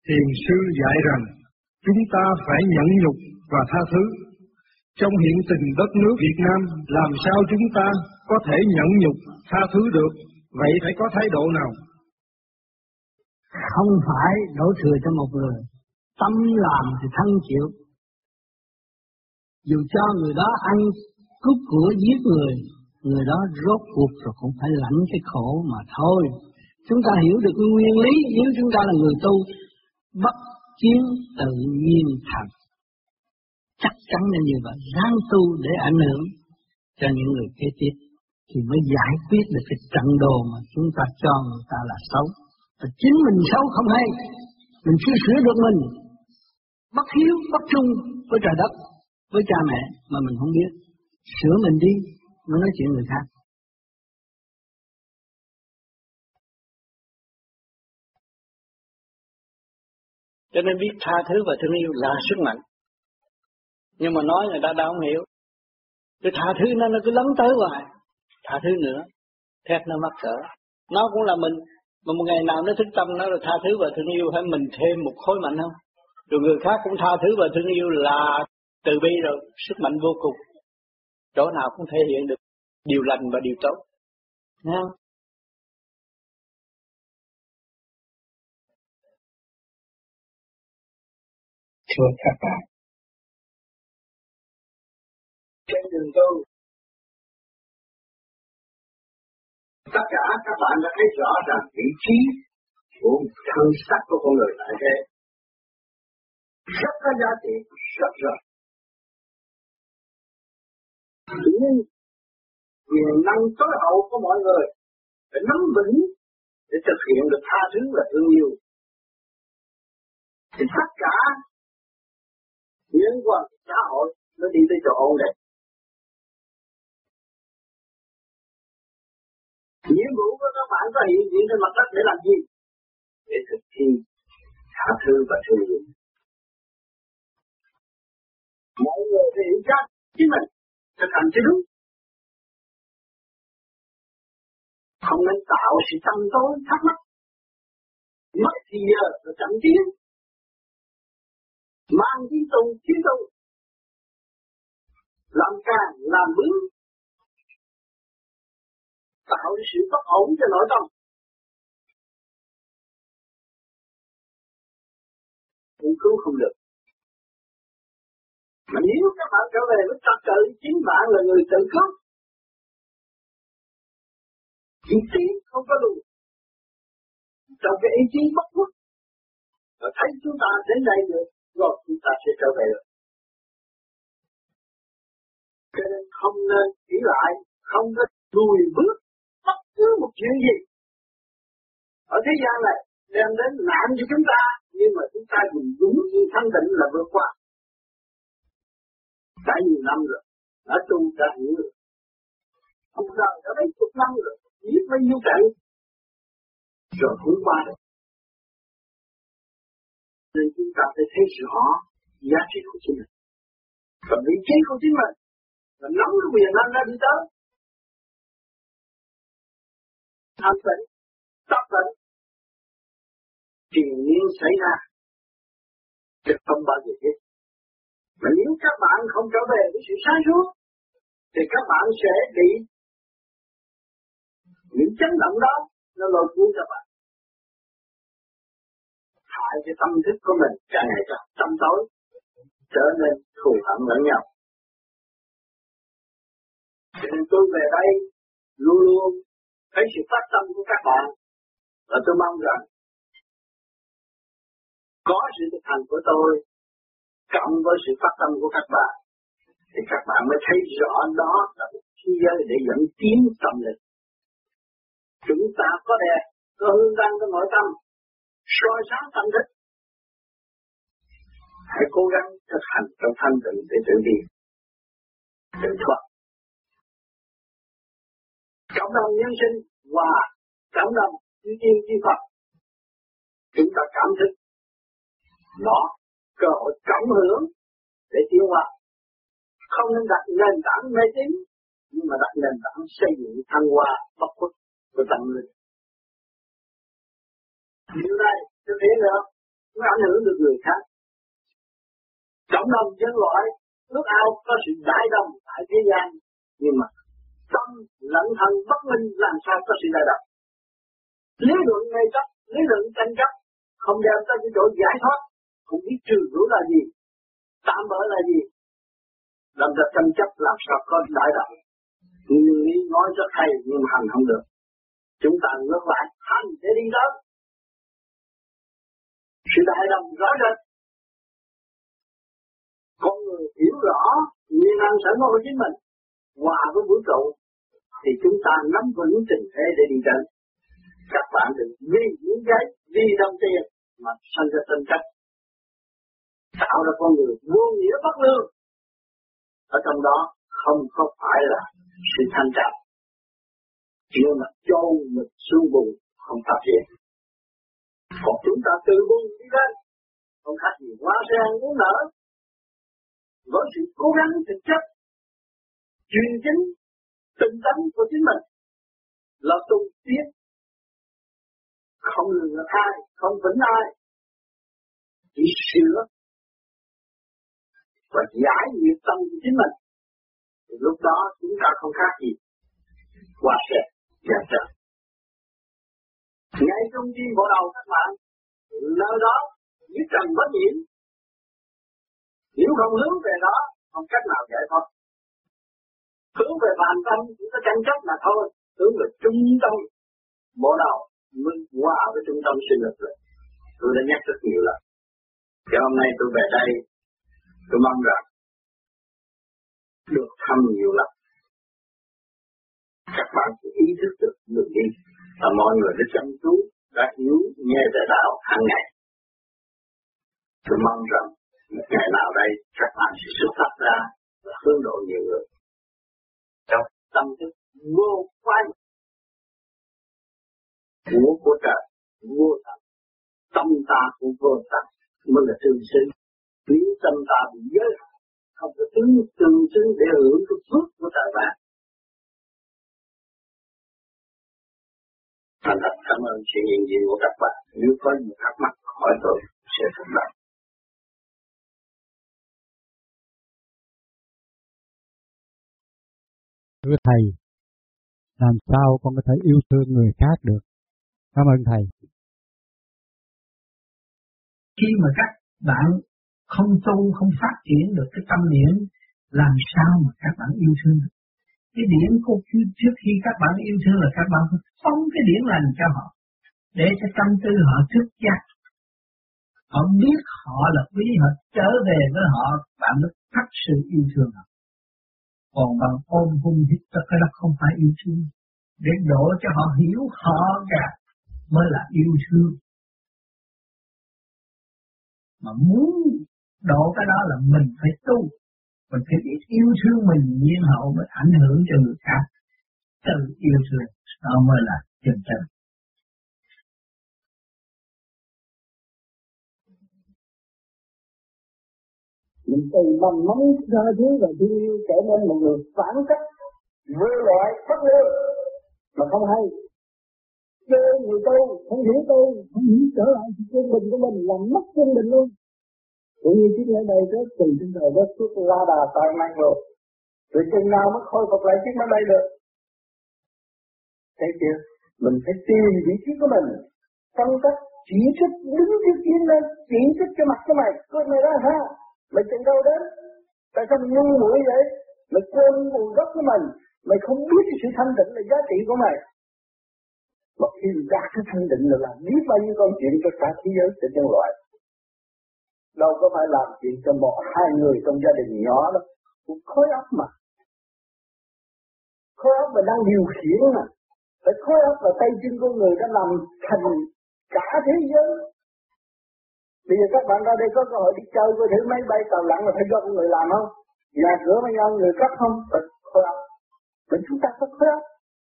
Thiền sư dạy rằng chúng ta phải nhẫn nhục và tha thứ. Trong hiện tình đất nước Việt Nam, làm sao chúng ta có thể nhẫn nhục, tha thứ được? Vậy phải có thái độ nào? Không phải đổ thừa cho một người, tâm làm thì thân chịu. Dù cho người đó ăn cướp của giết người đó rốt cuộc rồi cũng phải lãnh cái khổ mà thôi. Chúng ta hiểu được cái nguyên lý, nếu chúng ta là người tu, bất chiến tự nhiên thành. Chắc chắn là như vậy, ráng tu để ảnh hưởng cho những người kế tiếp thì mới giải quyết được cái trận đồ mà chúng ta cho người ta là xấu. Và chính mình xấu không hay, mình chưa sửa được mình, bất hiếu, bất trung với trời đất, với cha mẹ mà mình không biết. Sửa mình đi, mới nói chuyện người khác. Cho nên biết tha thứ và thương yêu là sức mạnh. Nhưng mà nói người ta đã không hiểu. Cái tha thứ nó cứ lấn tới hoài. Tha thứ nữa, thét nó mắc cỡ. Nó cũng là mình, mà một ngày nào nó thức tâm nó là tha thứ và thương yêu, hay mình thêm một khối mạnh không? Rồi người khác cũng tha thứ và thương yêu là từ bi rồi, sức mạnh vô cùng. Chỗ nào cũng thể hiện được điều lành và điều tốt. Nghe không? Thưa các bạn, trên đường tu, tất cả các bạn đã thấy rõ ràng vị trí của thân xác của con người tại thế rất có giá trị, rất rồi. Nhưng quyền năng tối hậu của mọi người phải nắm vững để thực hiện được tha thứ và thương yêu. Thì tất cả nhân quả xã hội nó đi tới chỗ ổn định. Nhiệm vụ của các bạn có hiện diện trên mặt đất để làm gì? Để thực thi tha thứ và thương yêu. Mọi người phải hiểu chắc chính mình thực hành cho đúng. Không nên tạo sự tâm tối thắc mắc. Mất thì giờ rồi chậm tiến. Mang chiến tu. Làm càng, làm bướng. Tạo sự bất ổn cho nội tâm. Cũng cứu không được. Mà nếu các bạn trở về với trật tự, chính bạn là người tự cứu. Chỉ tiến không có lùi. Trong cái ý chí bất khuất. Và thấy chúng ta đến đây được, rồi chúng ta sẽ trở về được. Cho nên không nên nghĩ lại, không nên lùi bước bất cứ một chuyện gì. Ở thế gian này đem đến nạn cho chúng ta, nhưng mà chúng ta dùng đúng như thanh định là vượt qua. Đã nhiều năm rồi, đã tu đã hiểu rồi. Ông đời đã mấy chục năm rồi, biết bao nhiêu trận, rồi cũng qua được. Nên chúng ta phải thấy rõ giá trị của chính mình. Và vị trí của chính mình là nắm cái quyền năng ra đi tới. Thanh tịnh, tập tịnh, triền miên xảy ra, chứ không bao giờ hết. Mà nếu các bạn không trở về với sự sáng suốt, thì các bạn sẽ bị những chấn động đó, nó lôi cuốn các bạn. Hại cái tâm thức của mình càng ngày càng tâm tối, trở nên thù hận lẫn nhau. Cho nên tôi về đây luôn luôn thấy sự phát tâm của các bạn, và tôi mong rằng có sự thực hành của tôi cộng với sự phát tâm của các bạn thì các bạn mới thấy rõ đó là một thế giới để dẫn tiến tâm linh. Chúng ta có đẹp, có hương đăng trong nội tâm, soi sáng tâm thức. Hãy cố gắng thực hành trong thanh tịnh để tự đi, tự thoát. Cộng đồng nhân sinh và cộng đồng chư thiên chư Phật, chúng ta cảm thức đó cơ hội cộng hưởng để tiến hóa. Không nên đặt nền tảng mê tín, nhưng mà đặt nền tảng xây dựng thăng hoa bất khuất của tâm linh. Điều này thực hiện được mới ảnh hưởng được người khác. Cộng đồng nhân loại ước ao có sự đại đồng tại thế gian, nhưng mà tâm lẫn thân bất minh làm sao có sự đại đồng. Lý luận ngay chấp, lý luận tranh chấp, không đem tới cái chỗ giải thoát, không biết trừ rủi là gì, tạm bỡ là gì, làm ra tranh chấp làm sao có đại đồng. Nguyên lý nói rất hay nhưng hành không được. Chúng ta ngược lại hành để đi tới sự đại đồng rõ rệt. Con người hiểu rõ nguyên năng sẵn có của chính mình, hòa với vũ trụ, thì chúng ta nắm vững tình thế để đi đến. Các bạn đừng vì những cái vì đồng tiền mà sanh ra tranh chấp, tạo ra con người vô nghĩa bất lương. Ở trong đó không có phải là sự thanh trạch, nhưng mà chôn mình xuống bùn không phát triển. Còn chúng ta từ bùn đi lên, không khác gì hoa sen muốn nở. Với sự cố gắng thực chất, chuyên chính, tinh tấn của chính mình, là tu tiến, không lừa ai, không vĩnh ai, chỉ sửa và giải nhiệt tâm của chính mình. Thì lúc đó chúng ta không khác gì hoa sen đẹp trời. Ngay trong tim bộ đầu các bạn, nơi đó nhất trần bất nhiễm. Nếu không hướng về đó, không cách nào giải thoát. Hướng về bàn tâm chỉ có tranh chấp mà thôi. Hướng về trung tâm bộ đầu mới hòa với trung tâm sinh lực rồi. Tôi đã nhắc rất nhiều lần. Thì hôm nay tôi về đây, tôi mong rằng được thăm nhiều lần. Các bạn sẽ ý thức được đường đi. Và mọi người đã chăm chú, đã hiểu nghe về đạo hàng ngày. Tôi mong rằng một ngày nào đây các bạn sẽ xuất phát ra và hướng độ nhiều người. Trong tâm thức vô quan của trời, vô tận, tâm ta cũng vô tận mới là tương xứng. Nếu tâm ta bị giới hạn, không có tương xứng để hưởng cái phước của trời ban. Thành thật cảm ơn sự hiện diện của các bạn. Nếu có những thắc mắc hỏi tôi sẽ phục đáp. Thưa Thầy, làm sao con có thể yêu thương người khác được? Cảm ơn Thầy. Khi mà các bạn không tu, không phát triển được cái tâm niệm, làm sao mà các bạn yêu thương? Cái điển của trước khi các bạn yêu thương là các bạn phải phóng cái điển lành cho họ, để cho tâm tư họ thức giác. Họ biết họ là quý, họ trở về với họ, bạn mới thật sự yêu thương họ. Còn bằng ôm hung hít cái đó không phải yêu thương. Để đổ cho họ hiểu họ cả mới là yêu thương. Mà muốn độ cái đó là mình phải tu. Mình phải biết yêu thương mình nhiên hậu mới ảnh hưởng cho người khác. Từ yêu thương, đó mới là chân chân. Mình từ mầm móng tha thứ và thương yêu trở nên một người phản cách, vô loại, bất lương mà không hay. Chơi người tu, không hiểu trở lại sự quân bình của mình, làm mất quân bình luôn. Cũng như chiếc máy bay rớt từ trên trời rớt xuống la đà tai mang rồi. Rồi chừng nào mới khôi phục lại chiếc máy bay được? Thấy chưa? Mình phải tìm vị trí của mình, phân tích, chỉ trích, đứng trước tiên lên, chỉ trích cho mặt cho mày, coi mày ra ha, mày chừng đâu đến? Tại sao mày ngu muội vậy? Mày quên nguồn gốc của mình, mày không biết sự thanh định là giá trị của mày. Một khi đạt cái thanh định là làm biết bao nhiêu công chuyện cho cả thế giới, cho nhân loại. Đâu có phải làm chuyện cho một hai người trong gia đình nhỏ đâu, cũng khối óc mà. Khối óc mà đang điều khiển mà. Phải khối óc và tay chân con người đã làm thành cả thế giới. Bây giờ các bạn ra đây có cơ hội đi chơi coi thử máy bay tàu lặn là phải do con người làm không? Nhà cửa mấy nhau người cất không? Phải khối óc. Mà chúng ta có khối óc.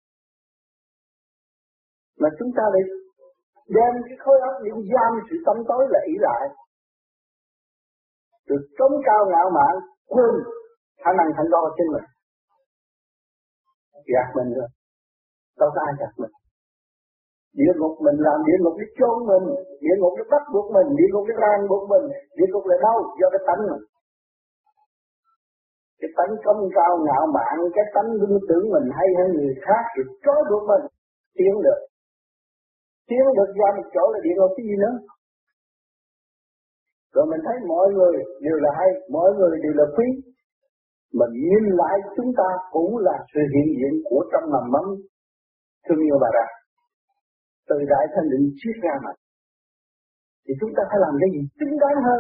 Mà chúng ta lại đem cái khối óc để giam sự tâm tối là ỷ lại. Được chống cao ngạo mạn, quên khả năng thành đo trên mình. Gạt mình rồi. Đâu có ai gạt mình. Địa ngục mình làm địa ngục để chôn mình, địa ngục để bắt buộc mình, địa ngục để ràng buộc mình. Địa ngục là đâu? Do cái tánh mình. Cái tánh công cao ngạo mạn, cái tánh tưởng mình hay hơn người khác thì trói buộc mình. Tiến được ra một chỗ là địa ngục cái gì nữa. Rồi mình thấy mọi người đều là hay, mọi người đều là quý. Mình nhìn lại chúng ta cũng là sự hiện diện của trong mầm mống thương yêu bà ra. Từ đại thanh định chiết ra mà. Thì chúng ta phải làm cái gì chính đáng hơn.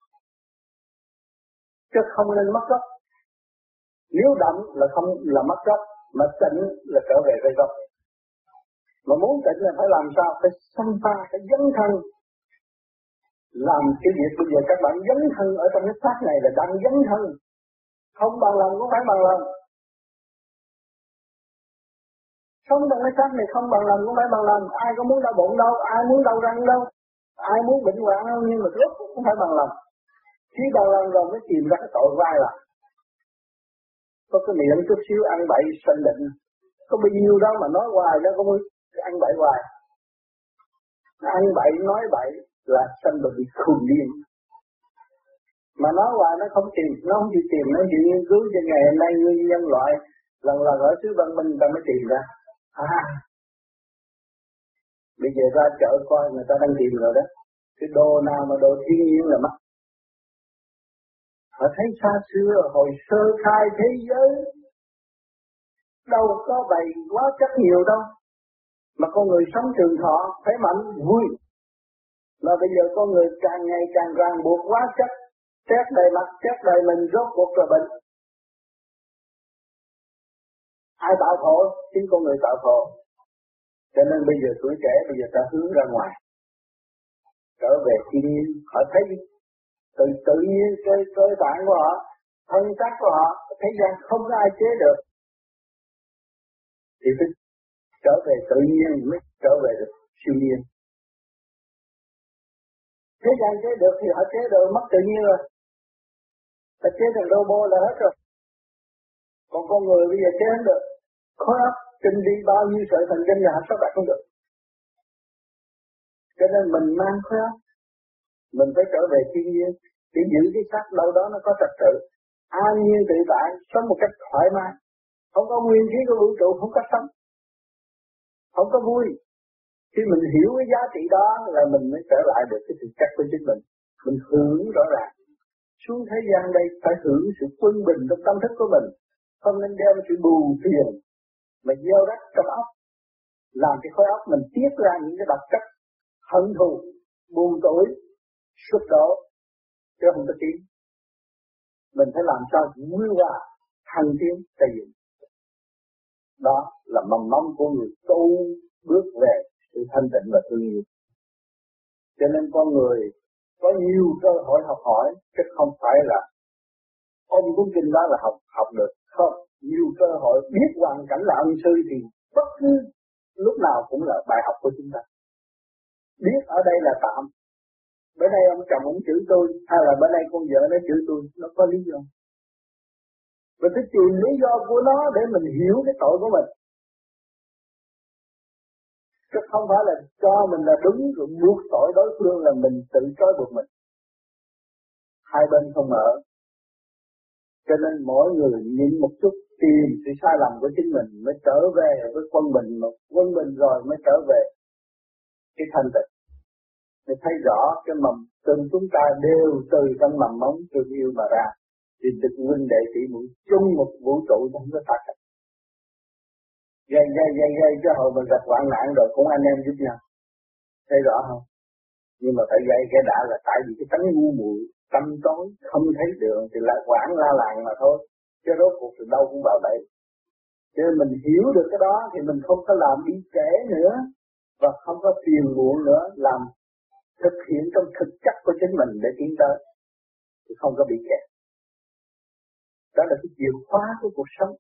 Chứ không nên mất gốc. Nếu động là không là mất gốc, mà tịnh là trở về với gốc. Mà muốn tịnh là phải làm sao? Phải xâm pha, phải dấn thân. Làm cái việc bây giờ các bạn dấn thân ở trong cái xác này là đang dấn thân. Không bằng lòng cũng phải bằng lòng. Sống trong cái xác này không bằng lòng cũng phải bằng lòng. Ai có muốn đau bụng đâu, ai muốn đau răng đâu, ai muốn bệnh hoạn đâu, nhưng mà rốt cũng phải bằng lòng. Khi bằng lòng rồi mới tìm ra cái tội vai là có cái miệng chút xíu ăn bậy sanh định. Có bao nhiêu đó mà nói hoài nó cũng ăn bậy hoài. Ăn bậy nói bậy là sanh bị khùng điên. Mà nói hoài nó không tìm, nó không chịu tìm, nó chịu nghiên cứu cho ngày hôm nay nguyên nhân loại lần ở xứ văn minh ta mới tìm ra. Bây giờ ra chợ coi người ta đang tìm rồi đó. Cái đồ nào mà đồ thiên nhiên là mất. Họ thấy xa xưa hồi sơ khai thế giới đâu có bày quá chất nhiều đâu. Mà con người sống trường thọ phải mạnh vui. Mà bây giờ con người càng ngày càng ràng buộc quá chất. Chết đầy mặt, chết đầy mình rốt cuộc rồi bệnh. Ai tạo khổ? Chính con người tạo khổ. Cho nên bây giờ tuổi trẻ bây giờ ta hướng ra ngoài. Trở về thiên nhiên. Họ thấy tự nhiên cái cơ bản của họ, thân xác của họ, thế gian không có ai chế được. Thì phải trở về tự nhiên mới trở về được siêu nhiên. Thế gian chế được thì họ chế được mất tự nhiên rồi. Ta chế thành robot là hết rồi. Còn con người bây giờ chế không được. Khối óc trình đi bao nhiêu sợi thần kinh là sắp đặt không được. Cho nên mình mang khối óc, mình phải trở về thiên nhiên để giữ cái xác đâu đó nó có trật tự, an nhiên tự tại, sống một cách thoải mái. Không có nguyên khí của vũ trụ, không có sống, không có vui. Khi mình hiểu cái giá trị đó là mình mới trở lại được cái thực chất của chính mình. Mình hưởng rõ ràng. Xuống thế gian đây phải hưởng sự quân bình trong tâm thức của mình. Không nên đem sự buồn phiền mà gieo rắc trong óc. Làm cái khối óc mình tiết ra những cái độc chất hận thù, buồn tủi, sụp đổ, chứ không có tiến. Mình phải làm sao vui hòa, thăng tiến, xây dựng. Đó là mầm mống của người tu bước về sự thanh tịnh và thương yêu. Cho nên con người có nhiều cơ hội học hỏi, chứ không phải là ôm cuốn kinh đó là học được. Không, nhiều cơ hội biết hoàn cảnh là ân sư thì bất cứ lúc nào cũng là bài học của chúng ta. Biết ở đây là tạm. Bữa nay ông chồng ông chửi tôi, hay là bữa nay con vợ nó chửi tôi, nó có lý do. Mình phải tìm lý do của nó để mình hiểu cái tội của mình. Chứ không phải là cho mình là đúng rồi buộc tội đối phương là mình tự trói buộc mình. Hai bên không mở. Cho nên mỗi người nhìn một chút tìm sự sai lầm của chính mình mới trở về với quân bình rồi mới trở về cái thanh tịnh. Để thấy rõ cái mầm từng chúng ta đều từ trong mầm mống thương yêu mà ra. Thì được huynh đệ tỷ muội chung một vũ trụ không có xa cách. Gây cho hồi mình gặp hoạn nạn rồi cũng anh em giúp nhau. Thấy rõ không? Nhưng mà phải gây cái đã là tại vì cái tánh ngu muội, tâm tối, không thấy đường thì lại quảng la làng mà thôi. Chứ rốt cuộc từ đâu cũng vào bẫy. Cho nên mình hiểu được cái đó thì mình không có làm đi trễ nữa. Và không có phiền muộn nữa. Làm thực hiện trong thực chất của chính mình để tiến tới. Thì không có bị kẹt. Đó là cái chìa khóa của cuộc sống.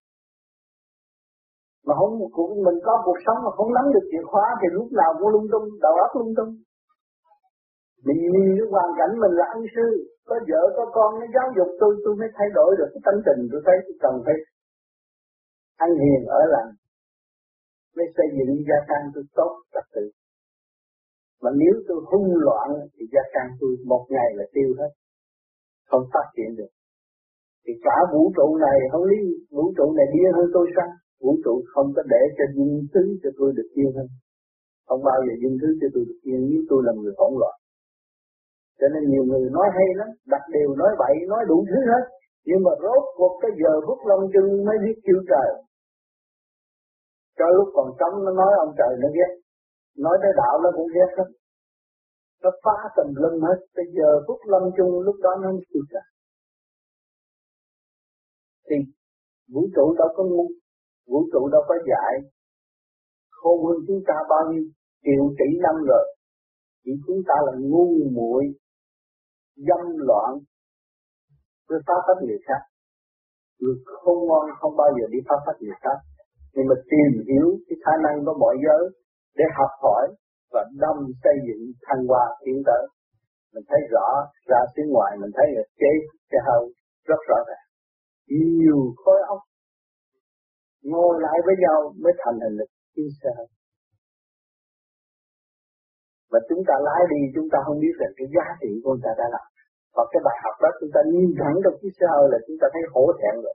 Mà không mình có cuộc sống mà không nắm được chìa khóa thì lúc nào cũng lung tung, đầu óc lung tung. Mình nhìn cái hoàn cảnh mình là ân sư, có vợ có con nó giáo dục tôi mới thay đổi được cái tánh tình, tôi thấy tôi cần phải ăn hiền ở lành, mới xây dựng gia tăng tôi tốt trật tự. Mà nếu tôi hung loạn thì gia can tôi một ngày là tiêu hết, không phát triển được. Thì cả vũ trụ này, không lý vũ trụ này điên hơn tôi sao? Vũ trụ không có để cho dung thứ cho tôi được yên hơn. Không bao giờ dung thứ cho tôi được yên nếu tôi là người hỗn loạn. Cho nên nhiều người nói hay lắm, đặt điều nói bậy, nói đủ thứ hết. Nhưng mà rốt cuộc cái giờ phút long chân mới biết kêu trời. Cho lúc còn sống nó nói ông trời nó ghét. Nói tới đạo nó cũng ghét lắm. Nó phá tầm lưng hết. Cái giờ phút lâm chung lúc đó nó mới kêu trời. Thì vũ trụ đâu có ngu, vũ trụ đâu có dạy. Khôn hơn chúng ta bao nhiêu triệu tỷ năm rồi. Chỉ chúng ta là ngu muội, dâm loạn, cứ phá phách người khác. Người không ngoan không bao giờ đi phá phách người khác. Nhưng mà tìm hiểu cái khả năng của mọi giới để học hỏi và đâm xây dựng thăng hoa tiến tới. Mình thấy rõ ra phía ngoài mình thấy là chế cái hơi rất rõ ràng. Nhiều khối óc ngồi lại với nhau mới thành hình được cái xe hơi. Và chúng ta lái đi chúng ta không biết rằng cái giá trị của người ta đã làm. Và cái bài học đó chúng ta nhìn thẳng trong chiếc xe hơi là chúng ta thấy hổ thẹn rồi.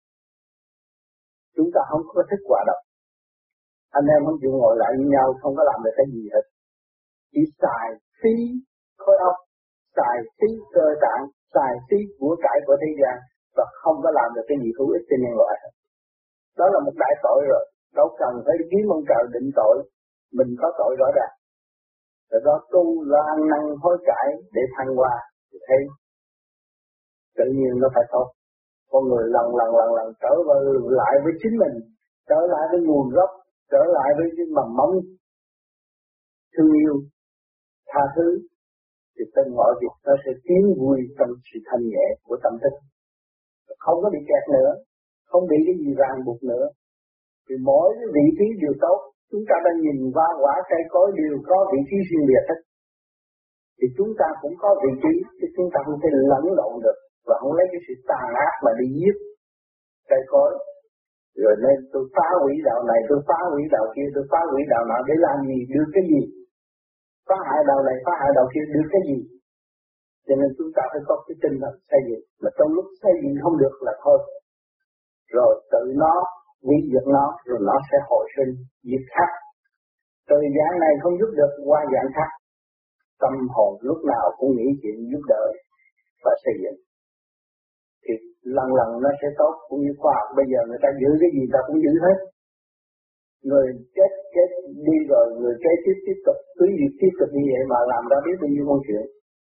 Chúng ta không có thích hòa đồng. Anh em không chịu ngồi lại với nhau không có làm được cái gì hết. Chỉ xài phí khối óc, xài phí cơ tạng, xài phí của cải của thế gian và không có làm được cái gì hữu ích cho nhân loại hết. Đó là một đại tội rồi. Đâu cần phải kiếm ông trời định tội. Mình có tội rõ ràng. Rồi đó tu là ăn năn hối cải để thăng hoa. Thì thấy tự nhiên nó phải tốt. Con người lần trở lại với chính mình, trở lại với nguồn gốc, trở lại với cái mầm móng thương yêu, tha thứ, thì tất mọi việc nó sẽ tiến vui trong sự thanh nhẹ của tâm thức. Không có bị kẹt nữa, không bị cái gì ràng buộc nữa. Thì mỗi cái vị trí đều tốt, chúng ta đang nhìn qua quả cây cối đều có vị trí riêng biệt hết. Thì chúng ta cũng có vị trí, chứ chúng ta không thể lẫn lộn được. Và không lấy cái sự tàn ác mà đi giết cây cối. Rồi nên tôi phá hủy đạo này, tôi phá hủy đạo kia, tôi phá hủy đạo nọ để làm gì, được cái gì? Phá hại đạo này, phá hại đạo kia, được cái gì? Cho nên chúng ta phải có cái tinh thần xây dựng. Mà trong lúc xây dựng không được là thôi. Rồi tự nó, hủy diệt nó, rồi nó sẽ hồi sinh, diệt khác. Từ dạng này không giúp được qua dạng khác. Tâm hồn lúc nào cũng nghĩ chuyện giúp đỡ và xây dựng. Thì lần nó sẽ tốt. Cũng như khoa học bây giờ người ta giữ cái gì ta cũng giữ hết. Người chết đi rồi, người kế tiếp tục, cứ việc tiếp tục như vậy mà làm ra biết bao nhiêu công chuyện.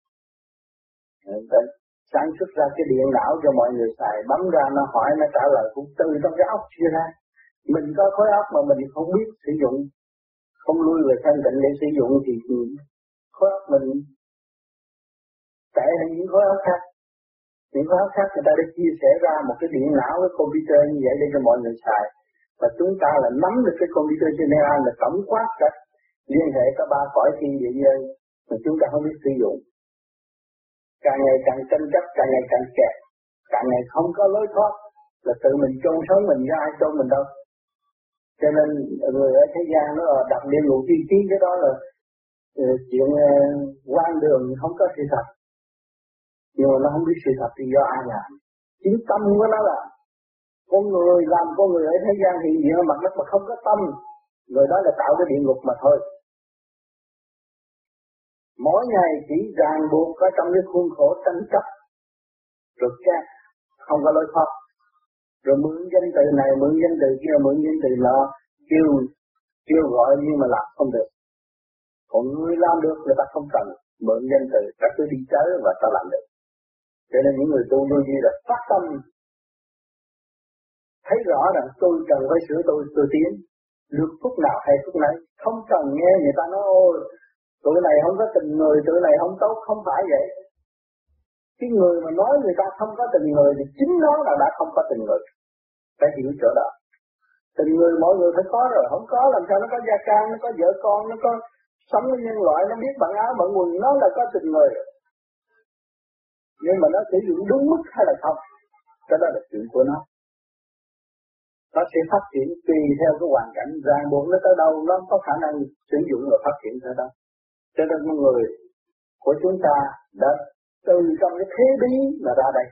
Sản xuất ra cái điện não cho mọi người xài, bấm ra nó hỏi nó trả lời cũng từ trong cái óc chia ra. Mình có khối óc mà mình không biết sử dụng, không lui về thanh tịnh để sử dụng thì khối óc mình tệ hơn những khối óc khác. Những khối óc khác người ta đã chia sẻ ra một cái điện não với computer như vậy để cho mọi người xài. Và chúng ta là nắm được cái computer general là tổng quát cả liên hệ cả ba cõi thiên địa nhân mà chúng ta không biết sử dụng. Càng ngày càng tranh chấp, càng ngày càng kẹt, càng ngày không có lối thoát, là tự mình chôn sống mình ra ai chôn mình đâu. Cho nên người ở thế gian nó đặt địa ngục tiên tiến cái đó là chuyện quan đường không có sự thật. Nhưng mà nó không biết sự thật thì do ai làm. Chính tâm của nó là con người làm con người ở thế gian hiện diện ở mặt đất mà không có tâm, người đó là tạo cái địa ngục mà thôi. Mỗi ngày chỉ ràng buộc ở trong cái khuôn khổ tranh chấp, rồi kẹt, không có lối thoát. Rồi mượn danh từ này, mượn danh từ kia, mượn danh từ nọ, kêu gọi nhưng mà làm không được. Còn người làm được người ta không cần mượn danh từ, ta cứ đi tới và ta làm được. Cho nên những người tu đôi khi là phát tâm, thấy rõ rằng tôi cần phải sửa tôi tiến, được phút nào hay phút nấy, không cần nghe người ta nói ôi, tụi này không có tình người, tụi này không tốt, không phải vậy. Cái người mà nói người ta không có tình người thì chính nó là đã không có tình người. Phải hiểu chỗ đó. Tình người mọi người phải có rồi, không có làm sao nó có gia can, nó có vợ con, nó có sống với nhân loại, nó biết bằng áo bằng quần, nó là có tình người. Nhưng mà nó sử dụng đúng mức hay là không, cái đó là chuyện của nó. Nó sẽ phát triển tùy theo cái hoàn cảnh ràng buộc nó tới đâu, nó có khả năng sử dụng và phát triển tới đâu. Cho nên con người của chúng ta đã từ trong cái thế bí mà ra đây.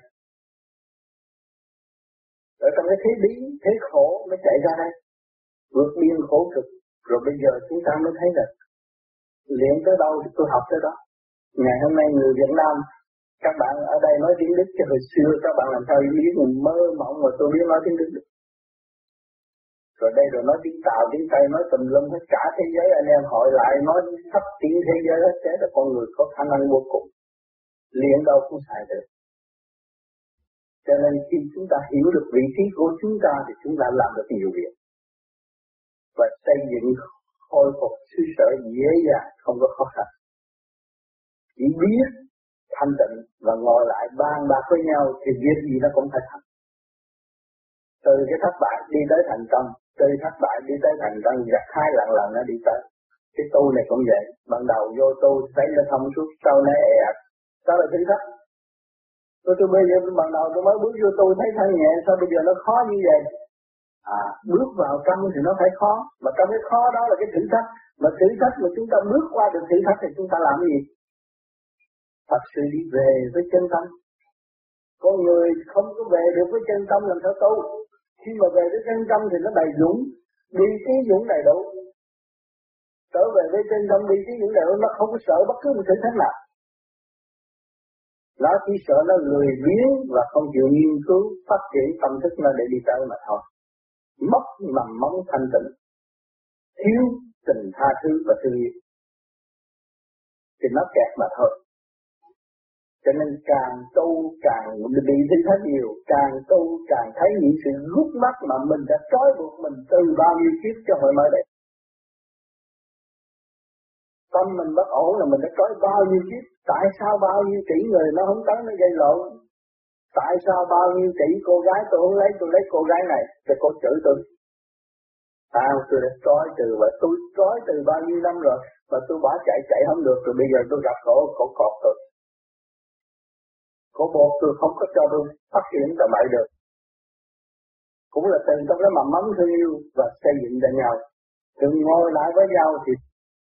Ở trong cái thế bí, thế khổ mới chạy ra đây, vượt biên khổ cực. Rồi bây giờ chúng ta mới thấy là luyện tới đâu thì tôi học tới đó. Ngày hôm nay người Việt Nam, các bạn ở đây nói tiếng Đức, chứ hồi xưa các bạn làm sao biết mình mơ mộng mà tôi biết nói tiếng Đức được. Rồi đây rồi nói tiếng Tàu, tiếng Tây, nói tùm lum hết cả thế giới anh em hội lại nói sắp tiếng thế giới hết. Thế là con người có khả năng vô cùng, luyện đâu cũng xài được. Cho nên khi chúng ta hiểu được vị trí của chúng ta thì chúng ta làm được nhiều việc. Và xây dựng khôi phục xứ sở dễ dàng, không có khó khăn. Chỉ biết thanh tịnh và ngồi lại bàn bạc với nhau thì việc gì nó cũng phải thành. Từ cái thất bại đi tới thành công, từ thất bại đi tới thành công, gặt hai lần nó đi tới. Cái tu này cũng vậy, ban đầu vô tu thấy nó thông suốt, sau này ạt, đó là thử thách. Tôi bây giờ ban đầu tôi mới bước vô tu thấy thanh nhẹ, sao bây giờ nó khó như vậy? Bước vào trong thì nó phải khó, mà trong cái khó đó là cái thử thách. Mà thử thách mà chúng ta bước qua được thử thách thì chúng ta làm gì? Thật sự đi về với chân tâm. Con người không có về được với chân tâm làm sao tu? Khi mà về với chân tâm thì nó đầy dũng, đi trí dũng đầy đủ. Trở về với chân tâm đi trí dũng đầy đủ, nó không có sợ bất cứ một thử thách nào. Nó chỉ sợ nó lười biếng và không chịu nghiên cứu, phát triển tâm thức nó để đi tới mà thôi. Mất mầm móng thanh tịnh, thiếu tình tha thứ và thương yêu thì nó kẹt mà thôi. Cho nên càng tu càng bị thử thách nhiều, càng tu càng thấy những sự gút mắt mà mình đã trói buộc mình từ bao nhiêu kiếp cho hồi mới đây. Tâm mình bất ổn là mình đã trói bao nhiêu kiếp. Tại sao bao nhiêu tỷ người nó không tới nó gây lộn? Tại sao bao nhiêu tỷ cô gái tôi không lấy, tôi lấy cô gái này thì cô chửi tôi? Tôi đã trói từ và tôi trói từ bao nhiêu năm rồi mà tôi bỏ chạy không được, rồi bây giờ tôi gặp cổ cọt tôi. Cổ buộc tôi không có cho tôi phát triển tầm bậy được. Cũng là từ trong cái mầm móng thương yêu và xây dựng cho nhau. Đừng ngồi lại với nhau thì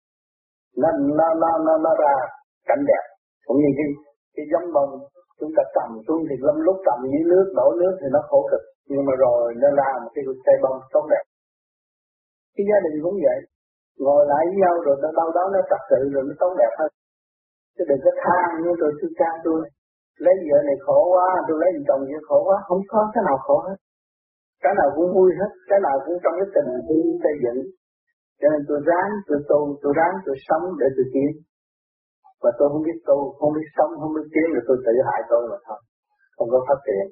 nó ra cảnh đẹp. Cũng như cái giống bông chúng ta trồng xuống thì lúc trồng dưới nước, đổ nước thì nó khổ cực, nhưng mà rồi nó ra một cái cây bông tốt đẹp. Cái gia đình cũng vậy, ngồi lại với nhau rồi đâu đó nó trật tự rồi nó tốt đẹp hơn. Chứ đừng có than như tôi ca tôi lấy vợ này khổ quá, tôi lấy chồng kia khổ quá, không có cái nào khổ hết. Cái nào cũng vui hết, cái nào cũng trong cái tình thương xây dựng. Cho nên tôi ráng, tôi ráng, tôi sống để tôi tiến. Và tôi không biết tu, không biết sống, không biết tiến, rồi tôi tự hại tôi mà thôi. Không có phát triển.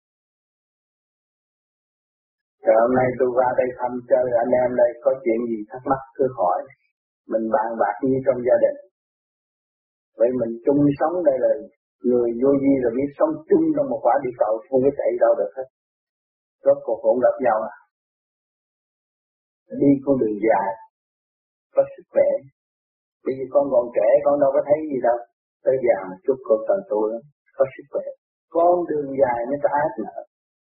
Rồi hôm nay tôi qua đây thăm chơi anh em đây, có chuyện gì thắc mắc cứ hỏi. Mình bàn bạc như trong gia đình. Vậy mình chung sống đây là người vô vi rồi biết sống chung trong một quả địa cầu, không có chạy đâu được hết. Rốt cuộc cũng gặp nhau đi con đường dài, có sức khỏe. Bây giờ con còn trẻ, con đâu có thấy gì đâu. Tới già một chút con cần tu lắm, có sức khỏe. Con đường dài mới trả hết nợ.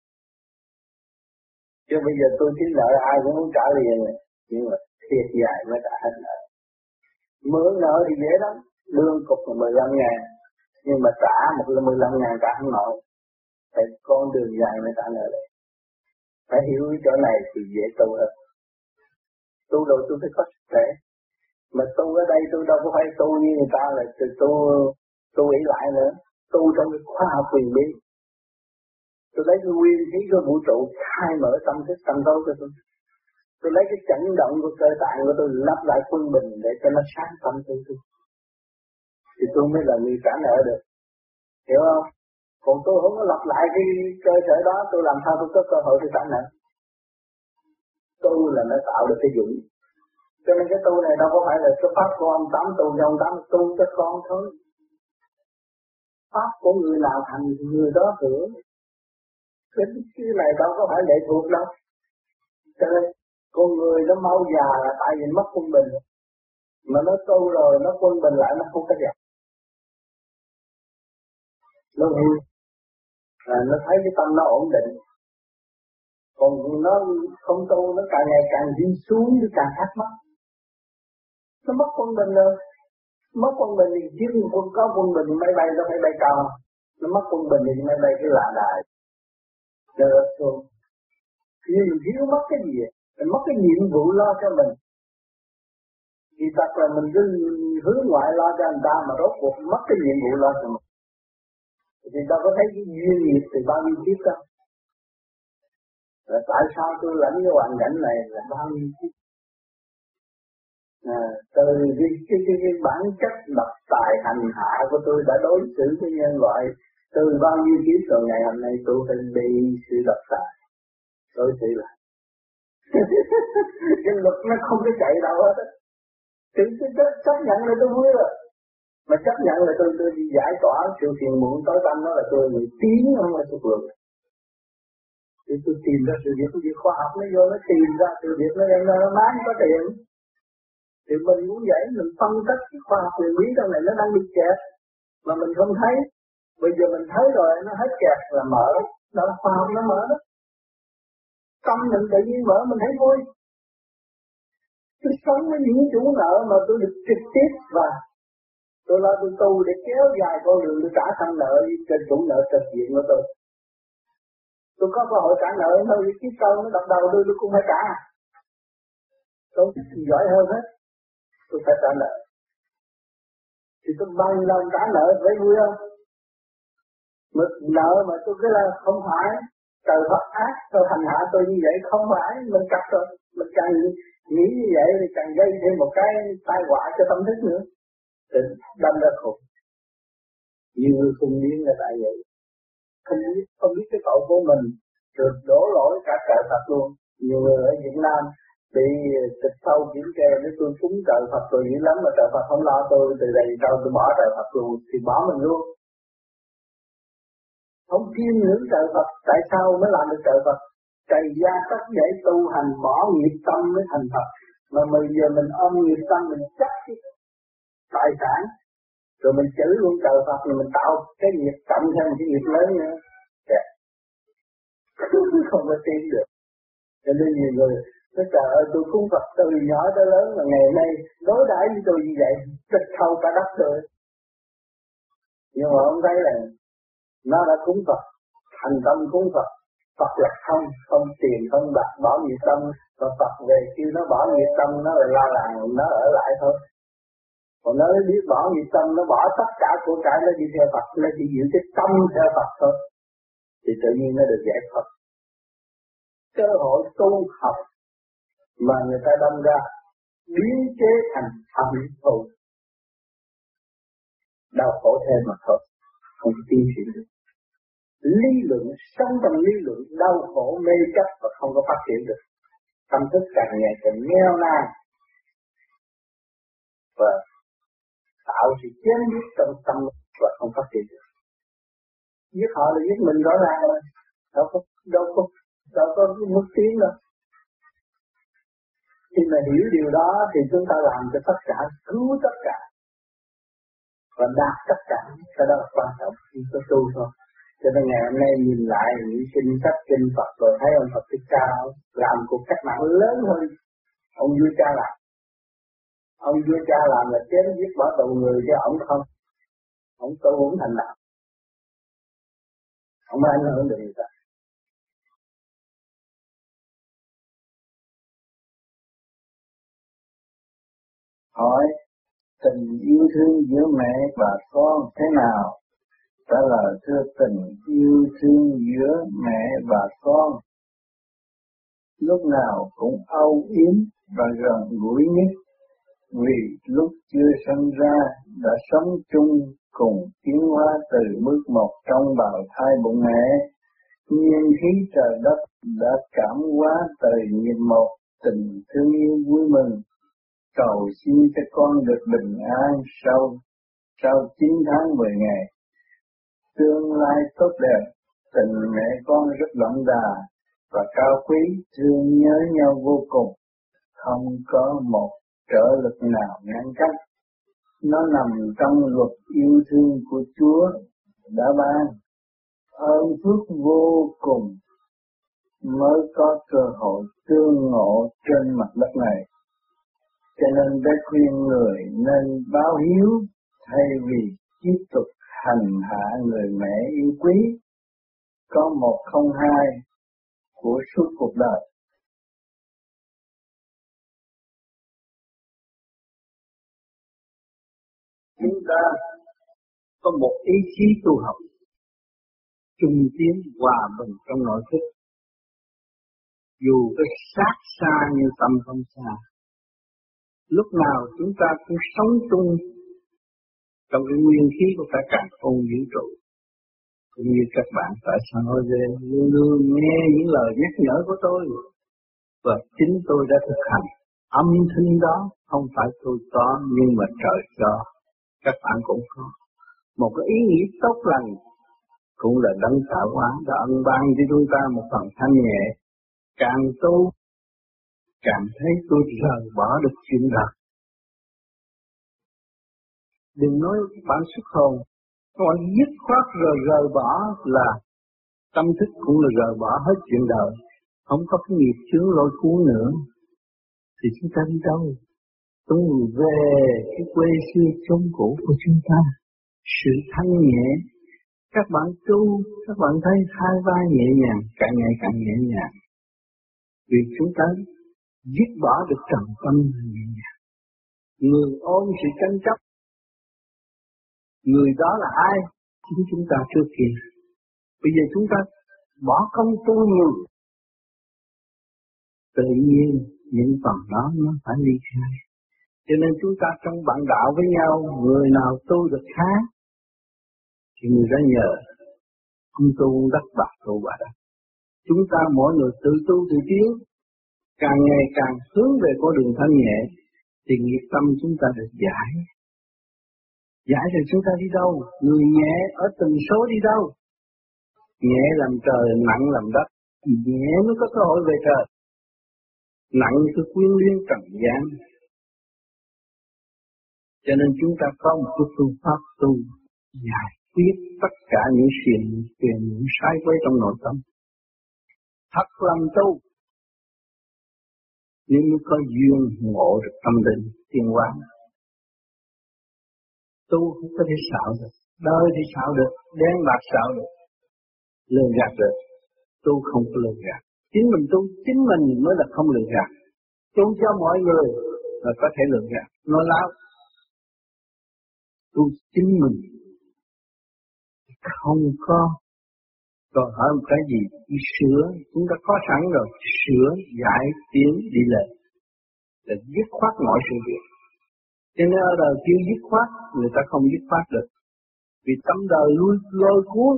Chứ bây giờ tôi thiếu nợ ai cũng muốn trả liền, nhưng mà thiệt dài mới trả hết nợ. Mượn nợ thì dễ lắm, lương cục là 15.000, nhưng mà trả một là 15.000 trả không nổi. Tại con đường dài mới trả nợ đấy. Phải hiểu cái chỗ này thì dễ tu hơn. Tu rồi tôi phải có sức khỏe. Mà tu ở đây tôi đâu có phải tu như người ta là tu ý lại nữa. Tu trong cái khoa học quyền bí. Tôi lấy cái nguyên khí của vũ trụ khai mở tâm thức tâm tối của tôi. Tôi lấy cái chấn động của cơ tạng của tôi lắp lại quân bình để cho nó sáng tâm tôi. Thì tôi mới là người trả nợ được. Hiểu không? Còn tôi không có lặp lại cái cơ thể đó, tôi làm sao tôi có cơ hội để trả nợ? Tu là nó tạo được cái dũng. Cho nên cái tu này đâu có phải là cái pháp của ông Tám tu cho ông Tám tu cho con thôi. Pháp của người nào thành thì người đó hưởng. Cái này đâu có phải lệ thuộc đâu. Cho nên con người nó mau già là tại vì mất quân bình. Mà nó tu rồi nó quân bình lại nó không có đẹp. Nó vui. Nó thấy cái tâm nó ổn định. Còn nó không tu nó càng ngày càng đi xuống, nó càng thắc mắc. Nó mất quân bình rồi. Mất quân bình thì chứ có quân bình máy bay nó phải bay cao. Nó mất quân bình thì máy bay cái lạ đài. Được rồi. Nhưng mình thiếu mất cái gì? Mình mất cái nhiệm vụ lo cho mình. Thì thật là mình cứ hướng ngoại lo cho người ta mà rốt cuộc mất cái nhiệm vụ lo cho mình. Thì ta có thấy cái duyên nghiệp từ bao nhiêu kiếp đâu. Là tại sao tôi lãnh cái hoàn cảnh này là bao nhiêu kiếp. Từ cái bản chất độc tài hành hạ của tôi đã đối xử với nhân loại từ bao nhiêu kiếp rồi, ngày hôm nay tôi phải bị sự độc tài đối xử lại. Cái luật nó không có chạy đâu hết. Tự chấp nhận là tôi vui rồi. Mà chấp nhận là tôi đi giải tỏa sự phiền muộn tối tăm, đó là tôi người tiến không phải tôi vượt. Thì tôi tìm ra sự việc khoa học nó vô nó tìm ra sự việc nó đem ra nó bán có tiền. Thì mình cũng vậy, mình phân tích cái khoa học huyền bí trong này nó đang bị kẹt mà mình không thấy. Bây giờ mình thấy rồi nó hết kẹt là mở, đó là khoa học nó mở đó. Tâm mình tự nhiên mở mình thấy vui. Tôi sống với những chủ nợ mà tôi được trực tiếp và tôi lo tôi tu để kéo dài con đường tôi trả thằng nợ trên chủ nợ trực diện của tôi. Tôi có cơ hội trả nợ thôi, cái câu nó đập đầu tôi cũng phải trả. Tôi giỏi hơn hết, tôi phải trả nợ. Thì tôi bằng lòng trả nợ với vui không? Mà nợ mà tôi cứ là không phải trời Phật ác tôi hành hạ tôi như vậy, không phải mình cắt rồi. Mình càng nghĩ như vậy thì càng gây thêm một cái tai họa cho tâm thức nữa. Thì đâm ra khổ. Nhiều người không biết là tại vậy. Không biết cái tội của mình, rồi đổ lỗi cả trời Phật luôn. Nhiều người ở Việt Nam bị tịch sâu kiểm kê với tôi cúng trời Phật rồi dữ lắm mà trời Phật không lo tôi, từ đây sau tôi bỏ trời Phật luôn, thì bỏ mình luôn. Không kiên ngưỡng trời Phật, tại sao mới làm được trời Phật? Cày gia tất để tu hành, bỏ nghiệp tâm mới thành Phật. Mà bây giờ mình ôm nghiệp tâm, mình chắc cái tài sản, rồi mình chửi luôn trời Phật, rồi mình tạo cái nghiệp cộng thêm cái nghiệp lớn nữa. Không có tin được. Cho nên nhiều người nói trời ơi tôi cúng Phật từ nhỏ tới lớn mà ngày nay đối đãi với tôi như vậy, rất thâu cả đất rồi. Nhưng mà ông thấy là nó đã cúng Phật, thành tâm cúng Phật, Phật là không tiền không bạc, bỏ nghiệp tâm, và Phật về khi nó bỏ nghiệp tâm nó lại la làng nó ở lại thôi. Còn nó biết bỏ nghiệp tâm, nó bỏ tất cả của cải nó đi theo Phật, nó chỉ giữ cái tâm theo Phật thôi, thì tự nhiên nó được giải thoát. Cơ hội tu học mà người ta đâm ra biến chế thành hận thù, đau khổ thêm mà thôi, không tiến triển được. Lý luận, sống trong lý luận đau khổ mê chấp và không có phát triển được. Tâm thức càng ngày càng nghèo nàn và tạo sự chém giết trong tâm và không phát triển được. Giết họ là giết mình rõ ràng rồi, đâu có mức tiến đâu. Khi mà hiểu điều đó thì chúng ta làm cho tất cả, cứu tất cả và đạt tất cả, cái đó là quan trọng, chỉ có tu thôi. Cho nên ngày hôm nay nhìn lại những kinh sách kinh Phật rồi thấy ông Phật Thích Ca làm cuộc cách mạng lớn hơn ông vua cha làm. Ông vua cha làm là chém giết bỏ tù người chứ ông không. Ông tu cũng thành đạo. Ông ảnh hưởng được người ta. Hỏi tình yêu thương giữa mẹ và con thế nào? Trả lời thưa tình yêu thương giữa mẹ và con lúc nào cũng âu yếm và gần gũi nhất, vì lúc chưa sinh ra đã sống chung cùng tiến hóa từ bước một trong bào thai bụng mẹ. Nhưng khí trời đất đã cảm hóa từ nhịp một tình thương yêu vui mừng, cầu xin cho con được bình an sau 9 tháng 10 ngày. Tương lai tốt đẹp, tình mẹ con rất đậm đà và cao quý, thương nhớ nhau vô cùng, không có một trở lực nào ngăn cách. Nó nằm trong luật yêu thương của Chúa đã ban, ơn phước vô cùng mới có cơ hội tương ngộ trên mặt đất này. Cho nên đã khuyên người nên báo hiếu thay vì tiếp tục hành hạ người mẹ yêu quý. Có một không hai của suốt cuộc đời. Chúng ta có một ý chí tu học, trung tiến hòa bình trong nội thức. Dù cái sát xa như tâm không xa, lúc nào chúng ta cũng sống chung trong cái nguyên khí của cả càn khôn vũ trụ. Cũng như các bạn tại sao luôn luôn nghe những lời nhắc nhở của tôi, và chính tôi đã thực hành âm thanh đó. Không phải tôi có, nhưng mà trời cho, các bạn cũng có. Một cái ý nghĩ tốt lành cũng là đấng tạo hóa đã ân ban cho chúng ta một phần thanh nhẹ. Càng tu càng thấy tôi rời bỏ được chuyện đời. Đừng nói bạn xuất hồn, các bạn dứt khoát rời bỏ là tâm thức cũng là rời bỏ hết chuyện đời. Không có cái nghiệp chướng lôi cuốn nữa thì chúng ta đi đâu? Tu về cái quê xưa chốn cũ của chúng ta, sự thanh nhẹ. Các bạn tu, các bạn thấy hai vai nhẹ nhàng, càng ngày càng nhẹ nhàng. Vì chúng ta dứt bỏ được trần tâm nhẹ nhàng. Người ôm sự tranh chấp, người đó là ai? Chính chúng ta trước kia. Bây giờ chúng ta bỏ công tu nhiều, tự nhiên những phần đó nó phải ly khai. Cho nên chúng ta trong bạn đạo với nhau, người nào tu được khá thì người đó nhờ, không tu đắc bạc tu bà đắc. Chúng ta mỗi người tự tu tự tiến, càng ngày càng hướng về con đường thanh nhẹ, thì nghiệp tâm chúng ta được giải. Giải rồi chúng ta đi đâu? Người nhẹ ở từng số đi đâu? Nhẹ làm trời, nặng làm đất. Nhẹ mới có cơ hội về trời. Nặngคือquyến luyến trần gian. Cho nên chúng ta có một cái phương pháp tu giải quyết tất cả những phiền những sai quấy trong nội tâm. Thật lòng tu, nhưng mới có duyên ngộ được tâm định tiến hóa. Tu không có thể xạo được, đời thì xạo được, đen bạc xạo được, lường gạt được. Tu không có lường gạt. Chính mình tu, chính mình mới là không lường gạt. Tu cho mọi người là có thể lường gạt, nói láo. Tu chính mình không có đòi hỏi một cái gì đi sửa, chúng ta có sẵn rồi, sửa, giải, tiến, đi lên là dứt khoát mọi sự việc. Cho nên ở đời kêu dứt khoát, người ta không dứt khoát được, vì tâm đời lôi cuốn,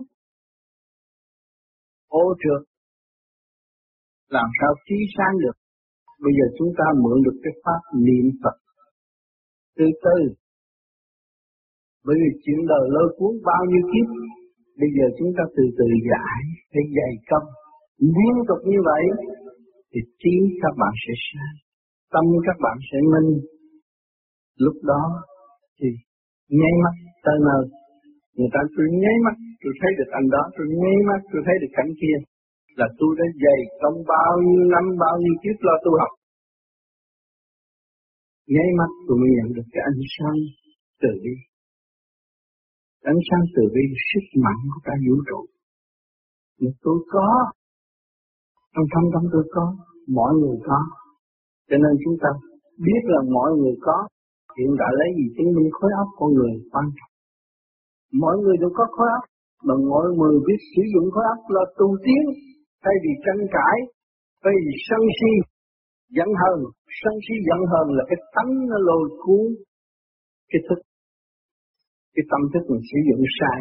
ô trượt, làm sao trí sáng được. Bây giờ chúng ta mượn được cái pháp niệm Phật từ từ. Bởi vì chuyện đời lôi cuốn bao nhiêu kiếp, bây giờ chúng ta từ từ giải, phải dày công. Liên tục như vậy, thì trí các bạn sẽ sáng, tâm các bạn sẽ minh. Lúc đó thì nháy mắt tới nơi, người ta tôi nháy mắt, tôi thấy được anh đó, tôi nháy mắt, tôi thấy được cảnh kia. Là tôi đã dày công bao nhiêu năm, bao nhiêu kiếp lo tu học. Nháy mắt tôi mới nhận được cái ánh sáng từ bi. Ánh sáng từ bi sức mạnh của cả vũ trụ. Nhưng tôi có, trong thâm tâm tôi có, mọi người có. Cho nên chúng ta biết là mọi người có, hiện tại lấy gì chứng minh khối óc con người quan trọng. Mọi người đều có khối óc, mà mọi người biết sử dụng khối óc là tu tiến, thay vì tranh cãi, thay vì sân si, giận hờn. Sân si giận hờn là cái tánh nó lôi cuốn cái thức, cái tâm thức mình sử dụng sai.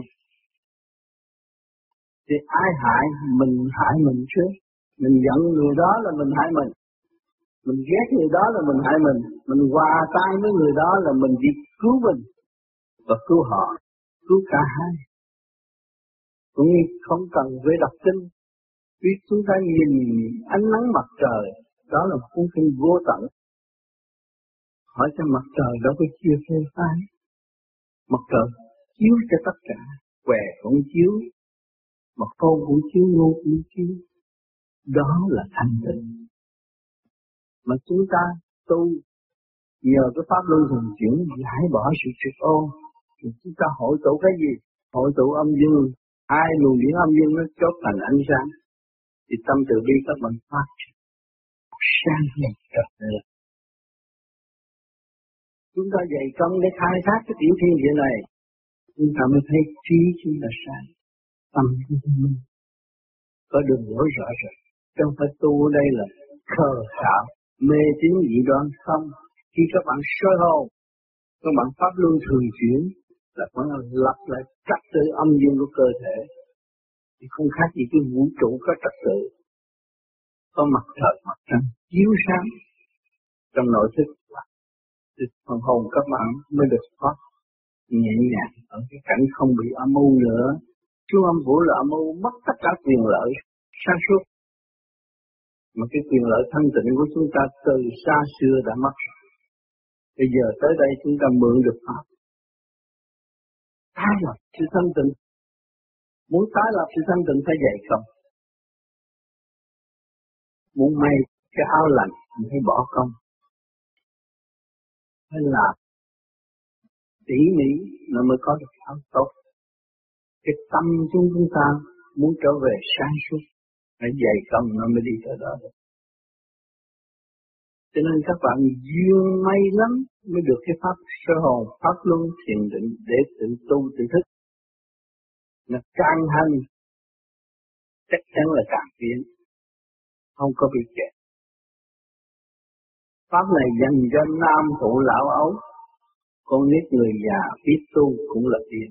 Thì ai hại mình trước. Mình giận người đó là mình hại mình. Mình ghét người đó là mình hại mình. Mình hòa tay với người đó là mình đi cứu mình và cứu họ, cứu cả hai. Cũng như không cần phải đọc kinh, vì chúng ta nhìn ánh nắng mặt trời, đó là một cuốn kinh vô tận. Hỏi cho mặt trời đâu có chia phe phái. Mặt trời chiếu cho tất cả, què cũng chiếu, mà khôn cũng chiếu, ngu cũng chiếu. Đó là thanh tịnh. Mà chúng ta tu Nhờ cái pháp luân thường chuyển giải bỏ sự trực ô. Chúng ta hội tụ cái gì? Hội tụ âm dương. Hai luồng điển âm dương nó chốt thành ánh sáng. Thì tâm từ bi các bạn phát triển sáng lên trật tự. Chúng ta dày công để khai thác cái tiểu thiên địa này, chúng ta mới thấy trí chúng ta sáng, tâm chúng ta minh, có đường lối rõ rệt. Không phải tu ở đây là khờ khạo, mê tín dị đoan không. Khi các bạn soi hồn, các bạn pháp luân thường chuyển là phải lập lại trật tự âm dương của cơ thể. Thì không khác gì cái vũ trụ có trật tự, có mặt trời mặt trăng chiếu sáng trong nội thức. Phần hồn các bạn mới được thoát nhẹ nhàng ở cái cảnh không bị âm mưu nữa. Chú âm vũ là âm mưu mất tất cả quyền lợi sáng suốt, mà cái quyền lợi thanh tịnh của chúng ta từ xa xưa đã mất. Bây giờ tới đây chúng ta mượn được pháp tái lập sự thanh tịnh. Muốn tái lập sự thanh tịnh phải dày công. Muốn may cái áo lành mình phải bỏ công. Phải làm tỉ mỉ nó mới có được áo tốt. Cái tâm chúng ta muốn trở về sáng suốt, phải dày công nó mới đi tới đó được. Cho nên các bạn duyên may lắm mới được cái pháp sơ hồn, pháp luân thiền định để tự tu tự thức. Nó càng hành chắc chắn là càng tiến, không có bị kẹt. Pháp này dành cho nam phụ lão ấu, con nít người già biết tu cũng là tiến.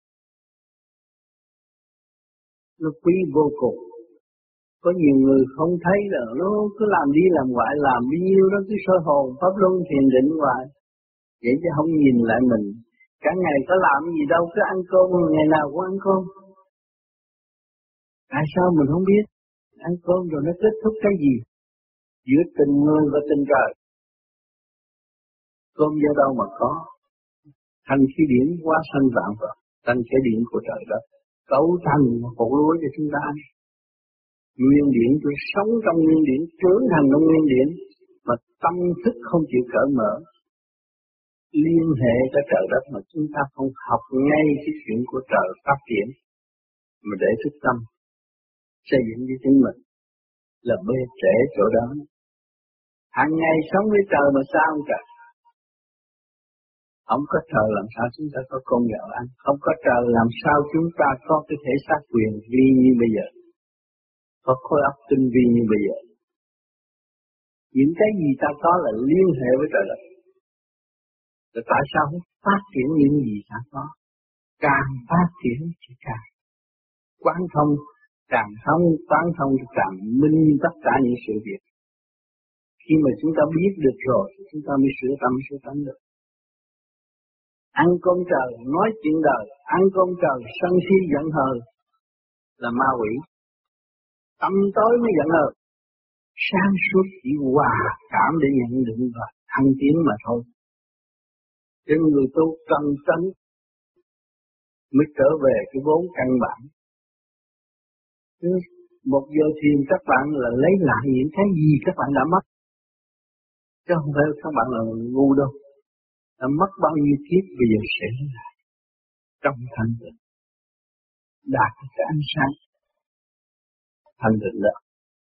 Nó quý vô cùng. Có nhiều người không thấy là nó cứ làm đi làm ngoại, làm bao nhiêu nó cứ soi hồn, pháp luân thiền định hoài. Vậy chứ không nhìn lại mình. Cả ngày có làm gì đâu, cứ ăn cơm, ngày nào cũng ăn cơm. Tại sao mình không biết? Ăn cơm rồi nó kết thúc cái gì? Giữa tình người và tình trời. Cơm do đâu mà có? Thành khí điển hóa sanh vạn vật, thành khí điển của trời đất, cấu thành một cội lúa cho chúng ta ăn. Nguyên điển tôi sống trong nguyên điển, trưởng thành trong nguyên điển, mà tâm thức không chịu cởi mở, liên hệ tới trời đất mà chúng ta không học ngay cái chuyện của trời phát triển, mà để thức tâm xây dựng với chính mình là bê trễ chỗ đó. Hàng ngày sống với trời mà sao không trời? Không có trời làm sao chúng ta có con gạo ăn, không có trời làm sao chúng ta có cái thể xác quyền vi như bây giờ, có khối óc tinh vi như bây giờ. Những cái gì ta có là liên hệ với trời đất. Rồi tại sao không phát triển những gì ta có? Càng phát triển thì càng quán thông, càng không quán thông thì càng minh tất cả những sự việc. Khi mà chúng ta biết được rồi, chúng ta mới sửa tâm sửa tánh được. Ăn cơm trời, nói chuyện đời, ăn cơm trời, sân si giận hờn là ma quỷ. Tâm tối mới giận hờn. Sáng suốt chỉ hòa cảm để nhận định và thăng tiến mà thôi. Cho nên người tu cần tánh mới trở về cái vốn căn bản. Một giờ thiền các bạn là lấy lại những cái gì các bạn đã mất. Chứ không phải các bạn là ngu đâu. Đã mất bao nhiêu kiếp bây giờ sẽ lại trong thanh tịnh, đạt cái ánh sáng thanh tịnh đó.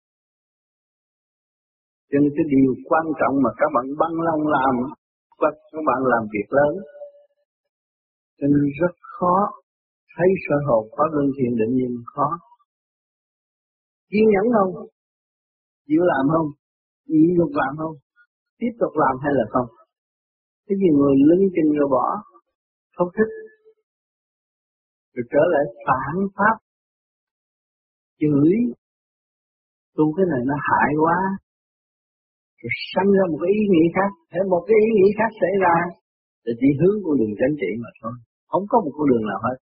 Cho nên cái điều quan trọng mà các bạn băng lòng làm, các bạn làm việc lớn, cho nên rất khó thấy sở hồn có luân thiền định nhưng khó. Kiên nhẫn không? Chịu làm không? Nhịn được làm không? Tiếp tục làm hay là không? Cái gì người lưng chừng rồi bỏ, không thích, rồi trở lại phản pháp, chửi, tu cái này nó hại quá, rồi sanh ra một cái ý nghĩ khác, thế một cái ý nghĩ khác xảy ra, thì chỉ hướng con đường chánh trị mà thôi, không có một con đường nào hết.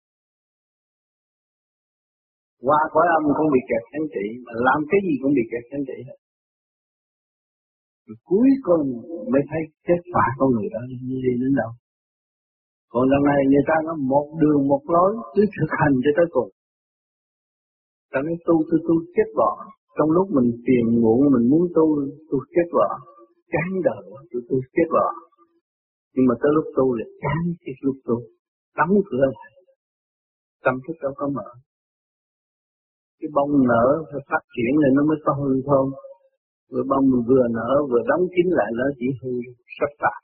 Qua cõi âm cũng bị kẹt chánh trị, mà làm cái gì cũng bị kẹt chánh trị hết. Rồi cuối cùng mới thấy kết quả của người đó đi đến đâu. Còn lần này người ta có một đường một lối, cứ thực hành cho tới cùng. Ta nói tu chết bỏ. Trong lúc mình phiền muộn mình muốn tu chết bỏ. chán đời tôi chết bỏ. Nhưng mà tới lúc tu là chán chết lúc tu, đóng cửa lại, tâm thức đâu có mở. Cái bông nở phải phát triển lên nó mới có hư thôi. Rồi bông mình vừa nở vừa đóng kín lại nó chỉ hư sắp tàn.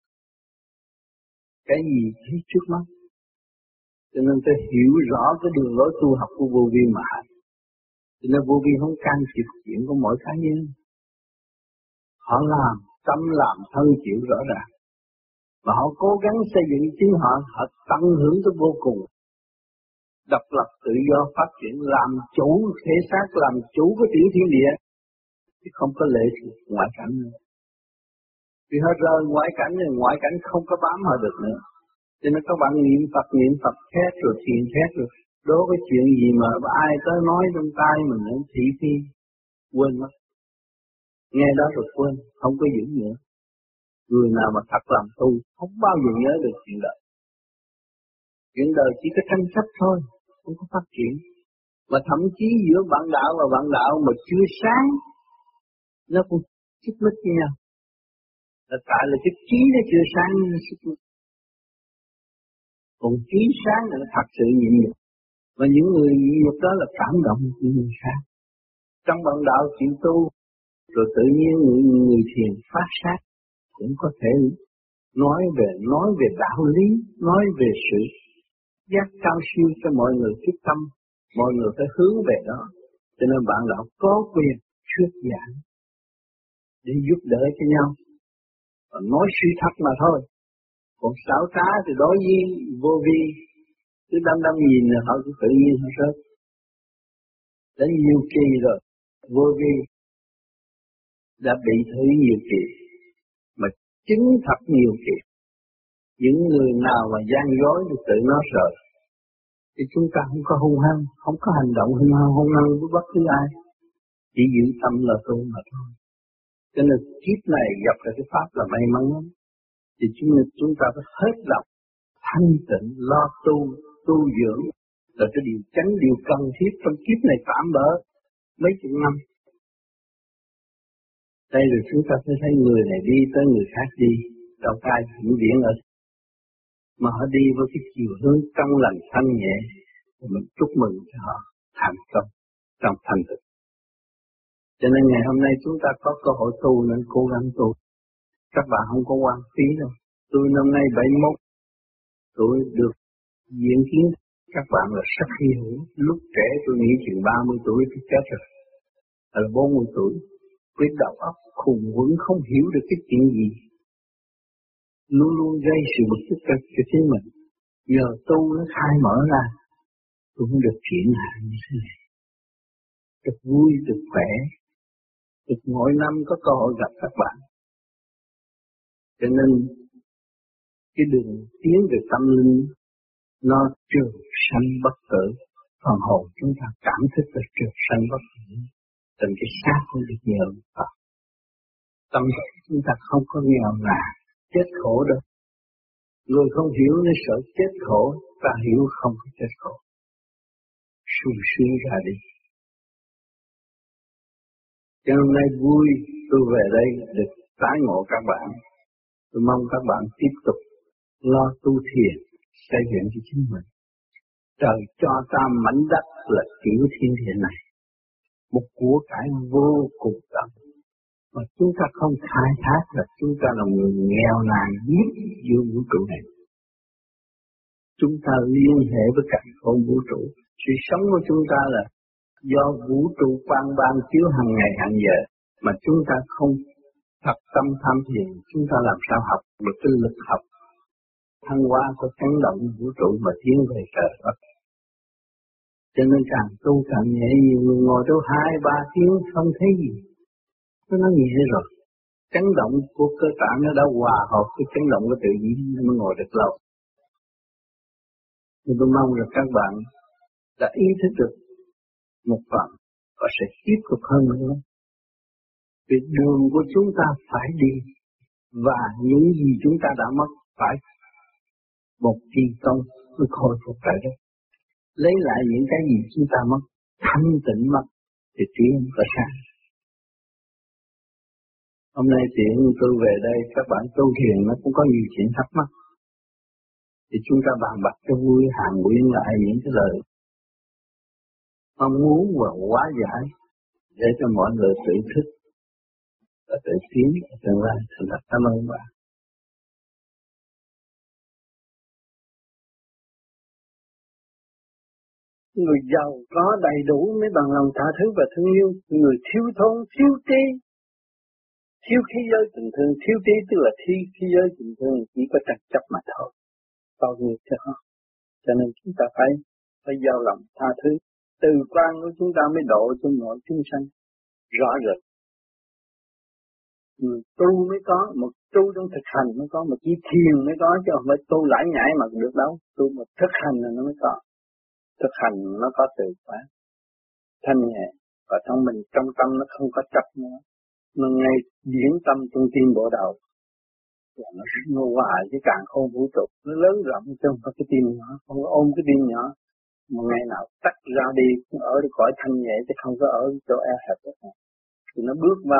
Cái gì thấy trước mắt. Cho nên tôi hiểu rõ cái đường lối tu học của vô vi mà. Cho nên vô vi không can thiệp chuyện của mỗi cá nhân. Họ làm, tâm làm, thân chịu rõ ràng. Và họ cố gắng xây dựng chính họ tận hưởng tới vô cùng. Độc lập tự do phát triển, làm chủ thể xác, làm chủ cái tiểu thiên địa. Chứ không có lệ thuộc ngoại cảnh nữa. Vì họ rời ngoại cảnh không có bám họ được nữa. Cho nên các bạn niệm Phật thét rồi thiền thét rồi. Đối với chuyện gì mà ai tới nói trong tai mình nữa thị phi, quên mất. Nghe đó rồi quên, không có giữ nữa. Người nào mà thật làm tu không bao giờ nhớ được chuyện đời. Chuyện đời chỉ có tranh chấp thôi, không có phát triển. Mà thậm chí giữa bạn đạo và bạn đạo mà chưa sáng, nó cũng xích mích với nhau. Là tại là cái trí nó chưa sáng nó xích mích. Còn trí sáng là nó thật sự nhịn nhục. Và những người nhịn nhục đó là cảm động những người sáng. Trong bạn đạo chịu tu, rồi tự nhiên người thiền phát sát cũng có thể nói về đạo lý, nói về sự giác cao siêu cho mọi người quyết tâm, mọi người phải hướng về đó. Cho nên bạn đạo có quyền thuyết giảng để giúp đỡ cho nhau, và nói suy thật mà thôi. Còn xảo trá thì đối với vô vi, cứ đâm nhìn là họ cũng tự nhiên họ rớt. Đã nhiều kỳ rồi, vô vi đã bị thử nhiều kỳ, mà chứng thật nhiều kỳ. Những người nào mà gian dối thì tự nó sợ. Thì chúng ta không có hung hăng, không có hành động hung hăng với bất cứ ai. Chỉ giữ tâm là tu mà thôi. Cho nên kiếp này gặp được cái pháp là may mắn lắm. Thì chúng ta phải hết lòng, thanh tịnh, lo tu dưỡng. Là cái điều chánh, điều cần thiết trong kiếp này tạm bỡ mấy chục năm. Đây rồi chúng ta phải thấy người này đi tới người khác đi. Đâu có ai vĩnh viễn ở. Mà họ đi với cái chiều hướng trong lành thanh nhẹ. Và mình chúc mừng cho họ thành công trong thành tựu. Cho nên ngày hôm nay chúng ta có cơ hội tu nên cố gắng tu. Các bạn không có quan phí đâu. Tôi năm nay 71 tuổi được diễn kiến các bạn là rất hy hữu. Lúc trẻ tôi nghĩ chuyện 30 tuổi tôi chết rồi. Là 40 tuổi. Với đầu óc khùng quẫn không hiểu được cái chuyện gì. Luôn luôn gây sự bực tức cho chính mình. Nhờ tu nó khai mở ra. Tôi cũng được chuyển hạn như thế này. Được vui, được khỏe. Được mỗi năm có cơ hội gặp các bạn. Cho nên cái đường tiến về tâm linh nó trường sanh bất tử. Phần hồn chúng ta cảm thức là trường sanh bất tử. Tình cái xác không được nhờ Phật. Tâm chúng ta không có nghèo nàn, chết khổ đâu. Người không hiểu nên sợ chết khổ, ta hiểu không có chết khổ. Sung sướng ra đi. Cho hôm nay vui tôi về đây được tái ngộ các bạn. Tôi mong các bạn tiếp tục lo tu thiền, xây dựng cho chính mình. Trời cho ta mảnh đất là kiểu thiên địa này. Một của cải vô cùng tận. Mà chúng ta không khai thác là chúng ta là người nghèo nàn nhất giữa vũ trụ này. Chúng ta liên hệ với cả không vũ trụ. Sự sống của chúng ta là do vũ trụ quang ban chiếu hàng ngày hàng giờ. Mà chúng ta không thật tâm tham thiền, chúng ta làm sao học được cái lực học thăng hoa của chấn động vũ trụ mà tiến về trời Đất. Cho nên càng tu càng nhẹ, nhiều người ngồi đâu 2-3 tiếng không thấy gì. Nó nhẹ rồi. Chấn động của cơ tạng nó đã hòa hợp với chấn động của tự nhiên nó mới ngồi được lâu. Nhưng tôi mong rằng các bạn đã ý thức được một phần và sẽ tiếp tục hơn nữa. Vì đường của chúng ta phải đi và những gì chúng ta đã mất phải một kỳ công mới khôi phục lại đó. Lấy lại những cái gì chúng ta mất, thanh tịnh mất thì tiến và sáng. Hôm nay tiện tôi về đây, các bạn tu thiền nó cũng có nhiều chuyện thắc mắc. Thì chúng ta bàn bạc cho vui, hàng nguyên lại những cái lời mong muốn và hóa giải để cho mọi người tự thức và tự tiến ở tương lai. Thành thật cảm ơn bạn. Người giàu có đầy đủ mới bằng lòng tha thứ và thương yêu. Người thiếu thốn, thiếu trí, thiếu khí giới tình thương. Thiếu trí tức là khí giới tình thương chỉ có tranh chấp mà thôi. Bao nhiêu cho họ. Cho nên chúng ta phải giao lòng tha thứ. Từ quan của chúng ta mới độ cho mọi chúng sanh rõ rệt. Tu mới có, một tu trong thực hành mới có, một chỉ thiền mới có, chứ không phải tu lải nhải mà được đâu. Tu một thực hành là nó mới có. Thực hành nó có từ quán, thanh nhẹ, và trong mình trong tâm nó không có chấp nữa. Nó ngay điển tâm trung tim bộ đầu, và nó hòa với càn khôn vũ trụ, nó lớn rộng chứ không có cái tim nhỏ, không có ôm cái tim nhỏ. Một ngày nào tắt ra đi, ở được cõi thanh nhẹ chứ không có ở chỗ eo hẹp được. Thì nó bước qua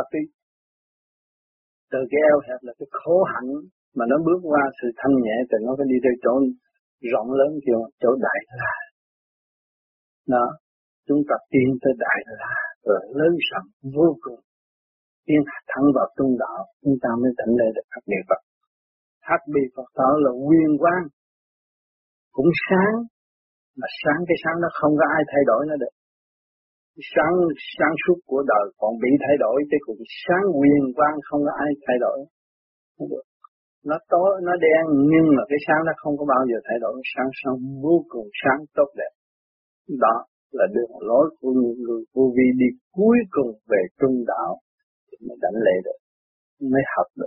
từ cái eo hẹp là cái khổ hạnh, mà nó bước qua sự thanh nhẹ thì nó phải đi tới chỗ rộng lớn kiểu chỗ đại la. Đó, chúng ta tiến tới đại la rồi lớn rộng vô cùng, tiến thẳng vào trung đạo, chúng ta mới tỉnh lên được các địa Phật. Hắc bì Phật thọ là quyền quang, cũng sáng, mà sáng cái sáng nó không có ai thay đổi nó được. Sáng suốt của đời còn bị thay đổi, chứ cũng sáng quyền quang không có ai thay đổi. Nó tối, nó đen, nhưng mà cái sáng nó không có bao giờ thay đổi, sáng vô cùng sáng tốt đẹp. Đó là đường lối của những người vô vi đi cuối cùng về trung đạo thì mới đảnh lễ được, mới học được.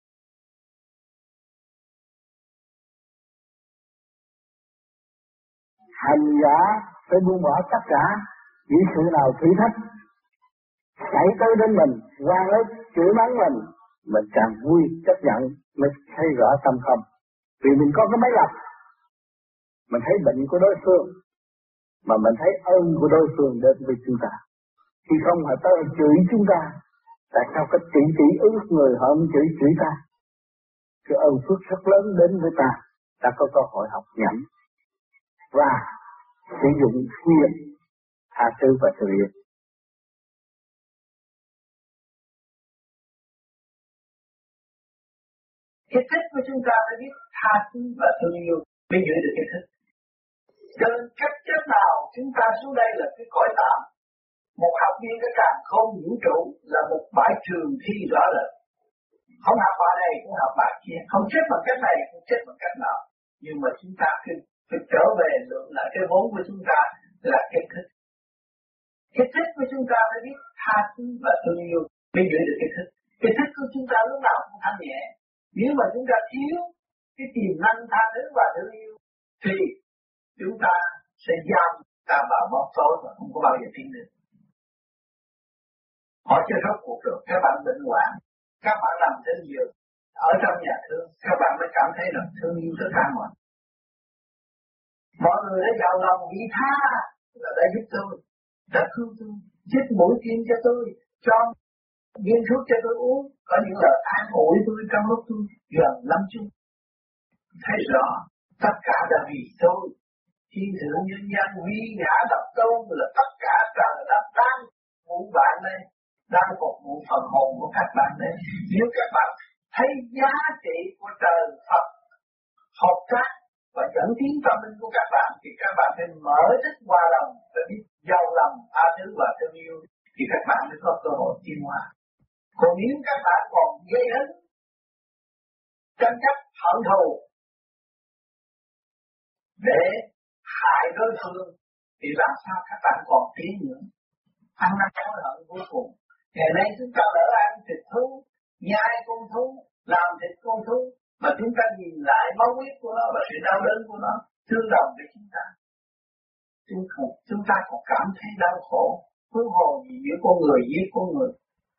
Hành giả phải buông bỏ tất cả những sự nào thử thách xảy tới đến mình, quan ức chửi mắng mình càng vui chấp nhận mới thấy rõ tâm không. Vì mình có cái máy lọc, mình thấy bệnh của đối phương, mà mình thấy ơn của đối phương đến với chúng ta. Khi không họ tới chửi chúng ta, tại sao có tỷ ức người họ không chửi ta? Cái ơn phước rất lớn đến với ta có cơ hội học nhẫn và sử dụng thiền tha thứ và thương yêu. Cái thích của chúng ta phải biết tha thứ và thương yêu mới giữ được cái thích. Cho nên cách chất nào chúng ta xuống đây là cái cõi tạm. Một học viên cái càn khôn vũ trụ là một bãi trường thi rõ rệt. Không học bài này cũng học bài kia, không chết bằng cách này cũng chết bằng cách nào. Nhưng mà chúng ta phải trở về lượng lại cái vốn của chúng ta là cái thích. Cái thích của chúng ta phải biết tha thứ và thương yêu mới giữ được cái thích. Cái thích của chúng ta lúc nào cũng thanh nhẹ. Nếu mà chúng ta thiếu cái tiềm năng tha thứ và thương yêu thì chúng ta sẽ giam ta vào bóng tối và không có bao giờ tiến được. Họ chưa rốt cuộc được, các bạn bệnh hoạn, các bạn nằm trên giường, ở trong nhà thương, các bạn mới cảm thấy rằng thương yêu tất cả mọi người đã giàu lòng vị tha là đã giúp tôi, đã cứu tôi, chích mũi tiêm cho tôi, cho viên thuốc cho tôi uống, có những lời an ủi tôi trong lúc tôi gần lâm chung. Thấy rõ, tất cả là vì tôi. Thiên thượng nhân gian huy ngã độc tôn là tất cả trời đất đang vụ bạn đây, đang phục vụ phần hồn của các bạn đây. Nếu các bạn thấy giá trị của trời Phật hợp tác và dẫn tiến tâm linh của các bạn thì các bạn phải mở thích hòa lòng, phải biết giàu lòng, tha thứ và thương yêu thì các bạn mới có cơ hội tiến hóa. Còn nếu các bạn còn gây hấn, tranh chấp, hận thù để hại đối phương thì làm sao các bạn còn tiến nữa? Ăn năn hối hận vô cùng. Ngày nay chúng ta đã ăn thịt thú, nhai con thú, làm thịt con thú, mà chúng ta nhìn lại máu huyết của nó và sự đau đớn của nó tương đồng với chúng ta. Chúng ta còn cảm thấy đau khổ, huống hồ gì giữa con người với con người.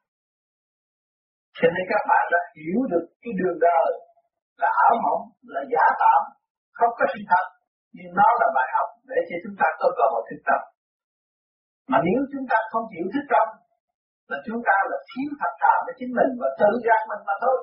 Cho nên các bạn đã hiểu được cái đường đời là ảo mộng, là giả tạm, không có sự thật, nhưng nó là bài học để cho chúng ta có cơ hội thực tập. Mà nếu chúng ta không chịu thức tâm, là chúng ta là thiếu thật thà với chính mình và tự gạt mình mà thôi.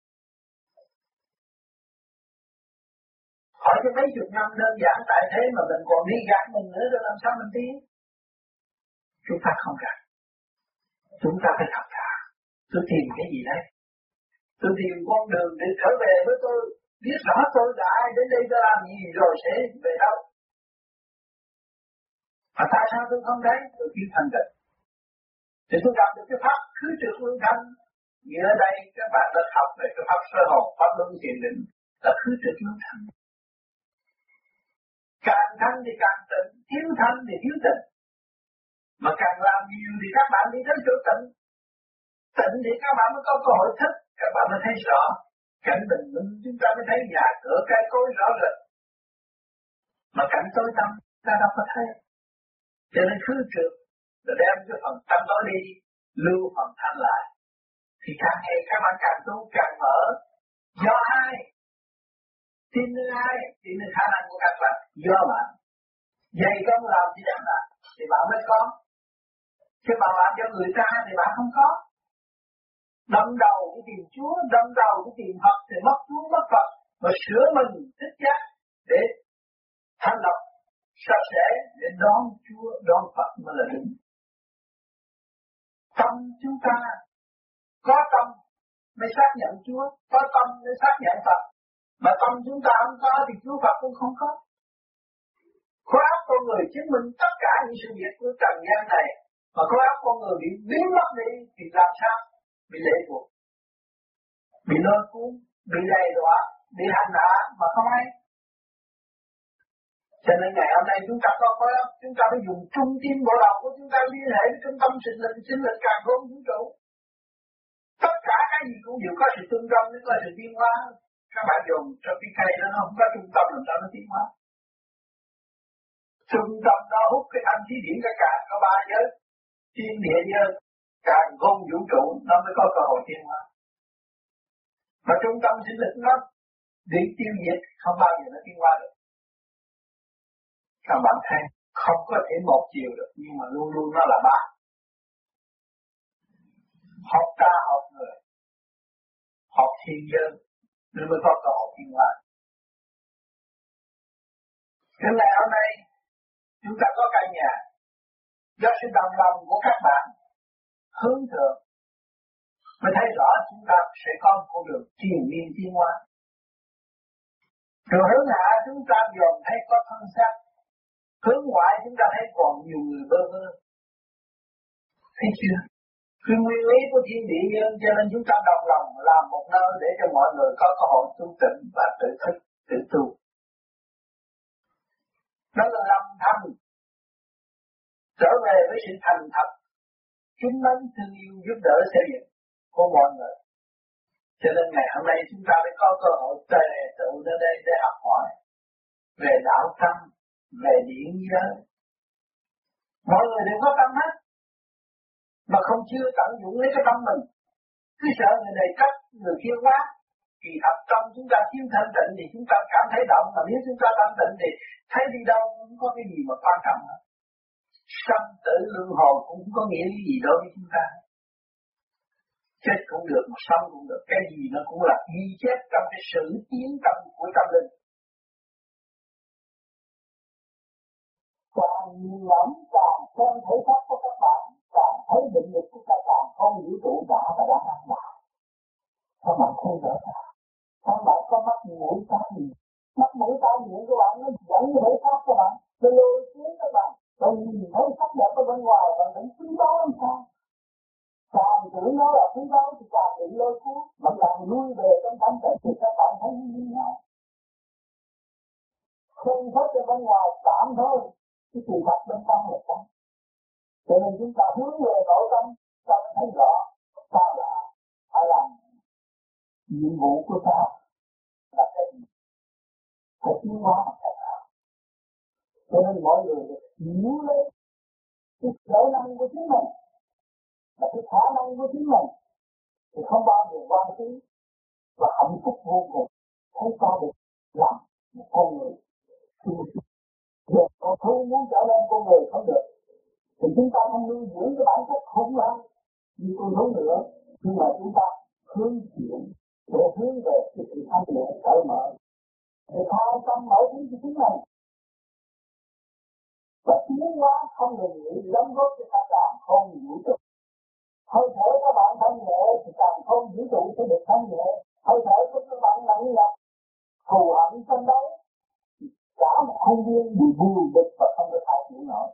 Hỏi cho mấy chục năm đơn giản tại thế mà mình còn đi gạt mình nữa rồi làm sao mình tiến? Chúng ta không gạt. Chúng ta phải thật thà. Tôi tìm cái gì đấy? Tôi tìm con đường để trở về với tôi. Biết rõ tôi là ai, đến đây tôi làm gì rồi sẽ về đâu. Mà tại sao tôi không thấy? Tôi thiếu thanh tịnh. Thì tôi gặp được cái pháp khứ trực luân thanh. Như ở đây các bạn đã học về cái pháp sơ hồn, pháp luân thiền định là khứ trực luân thanh. Càng thanh thì càng tịnh, thiếu thanh thì thiếu tịnh. Mà càng làm nhiều thì các bạn đi đến chỗ tịnh. Tịnh thì các bạn mới có cơ hội thích, các bạn mới thấy rõ. Cảnh bình minh chúng ta mới thấy nhà cửa cây cối rõ rệt. Mà cảnh tối tăm ta đâu có thấy. Cho nên khứ trực rồi đem cái phần tâm đó đi, lưu phần thanh lại. Thì càng ngày các bạn càng tu càng mở. Do ai? Tin nơi ai? Tin nơi khả năng của các bạn. Do bạn. Dày công làm gì chẳng là thì bạn mới có. Chứ bạn làm cho người ta thì bạn không có. Đâm đầu đi tìm Chúa, đâm đầu đi tìm Phật thì mất Chúa mất Phật. Mà sửa mình thích giác để thanh lọc sạch sẽ để đón Chúa, đón Phật mới là đúng. Tâm chúng ta có tâm mới xác nhận Chúa, có tâm mới xác nhận Phật. Mà tâm chúng ta không có thì Chúa Phật cũng không có. Khối óc con người chứng minh tất cả những sự việc của trần gian này. Mà khối óc con người bị biến mất đi thì làm sao? Bị lệ thuộc, bị lôi cuốn, bị đầy đọa, bị hành hạ mà không ai. Cho nên ngày hôm nay chúng ta có khối óc, chúng ta phải dùng trung tim bộ đầu của chúng ta liên hệ với trung tâm sinh lực càng khôn vũ trụ. Tất cả cái gì cũng đều có sự tương đồng, nó có sự tiến hóa. Các bạn dùng cho cái cây nó không có trung tâm làm sao nó tiến hóa. Trung tâm đó hút cái thanh khí điển cả có ba giới, thiên địa giới, càng khôn vũ trụ nó mới có cơ hội tiến hóa. Mà trung tâm sinh lực nó bị tiêu diệt không bao giờ nó tiến hóa được. Các bạn thấy không có thể một chiều được nhưng mà luôn luôn nó là ba. Học ta học người, học thiên giới nó mới có cơ hội tiến hóa. Cái ngày hôm nay chúng ta có căn nhà do sự đồng lòng của các bạn hướng thượng mới thấy rõ chúng ta sẽ có một con đường triền miên tiến hóa. Rồi hướng hạ chúng ta dòm thấy có thân xác, hướng ngoại chúng ta thấy còn nhiều người bơ vơ. Thấy chưa? Cái nguyên lý của thiên địa nhân cho nên chúng ta đồng lòng làm một nơi để cho mọi người có cơ hội tu tịnh và tự thức, tự tu. Đó là lòng thành trở về với sự thành thật, kính mến thương yêu giúp đỡ xây dựng của mọi người. Cho nên ngày hôm nay chúng ta mới có cơ hội tề tụ đến đây để học hỏi về đạo tâm, về điển giới. Mọi người đều có tâm hết, mà không chưa tận dụng lấy cái tâm mình. Cứ sợ người này cắt, người kia quá. Kỳ thật trong chúng ta thiếu thanh tịnh thì chúng ta cảm thấy động, mà nếu chúng ta thanh tịnh thì thấy đi đâu cũng có cái gì mà quan trọng hết. Sanh tử luân hồi cũng không có nghĩa lý gì đối với chúng ta. Chết cũng được, mà sống cũng được. Cái gì nó cũng là ghi chép trong cái sự tiến tâm của tâm linh. Càng nhìn lắm, càng xem thể xác của các bạn, càng thấy định lực của các bạn không vũ trụ đã và đã ăn lại. Các bạn thấy rõ ràng. Các bạn có mắt mũi tai miệng. Mắt mũi tai miệng của bạn nó dẫn thể xác của bạn, nó lôi cuốn các bạn. Bởi vì nhìn thấy sắc đẹp ở bên ngoài bạn vẫn quý báu làm sao? Càng tưởng nó là quý báu thì càng bị lôi cuốn, mà càng nuôi về trong tâm tịnh thì các bạn thấy như nhau. Không thích ở bên ngoài tạm thôi, cái sự thật bên trong là tâm. Cho nên chúng ta hướng về nội tâm, ta thấy rõ ta là phải làm nhiệm vụ của ta là cái gì? Phải tiến hóa bằng cách nào? Cho nên mọi người được hiểu lấy cái khả năng của chính mình, là cái khả năng của chính mình thì không bao giờ quan trí và hạnh phúc vô cùng. Thấy ta được làm một con người giờ con thú muốn trở nên con người không được thì chúng ta không nuôi dưỡng cái bản chất khủng hoảng như tôi nói nữa, nhưng mà chúng ta hướng chuyển để hướng về cái sự thanh nhẹ cởi mở, để tha tâm mở trí cho chính mình và tiến hóa không ngừng nghỉ đóng góp cho các bạn không vũ trụ. Hơi thở các bạn thanh nhẹ thì càng không vũ trụ sẽ được thanh nhẹ. Hơi thở của các bạn nặng nhọc thù hận trong đó, cả một không gian bị buồn bực và không được khai triển nổi.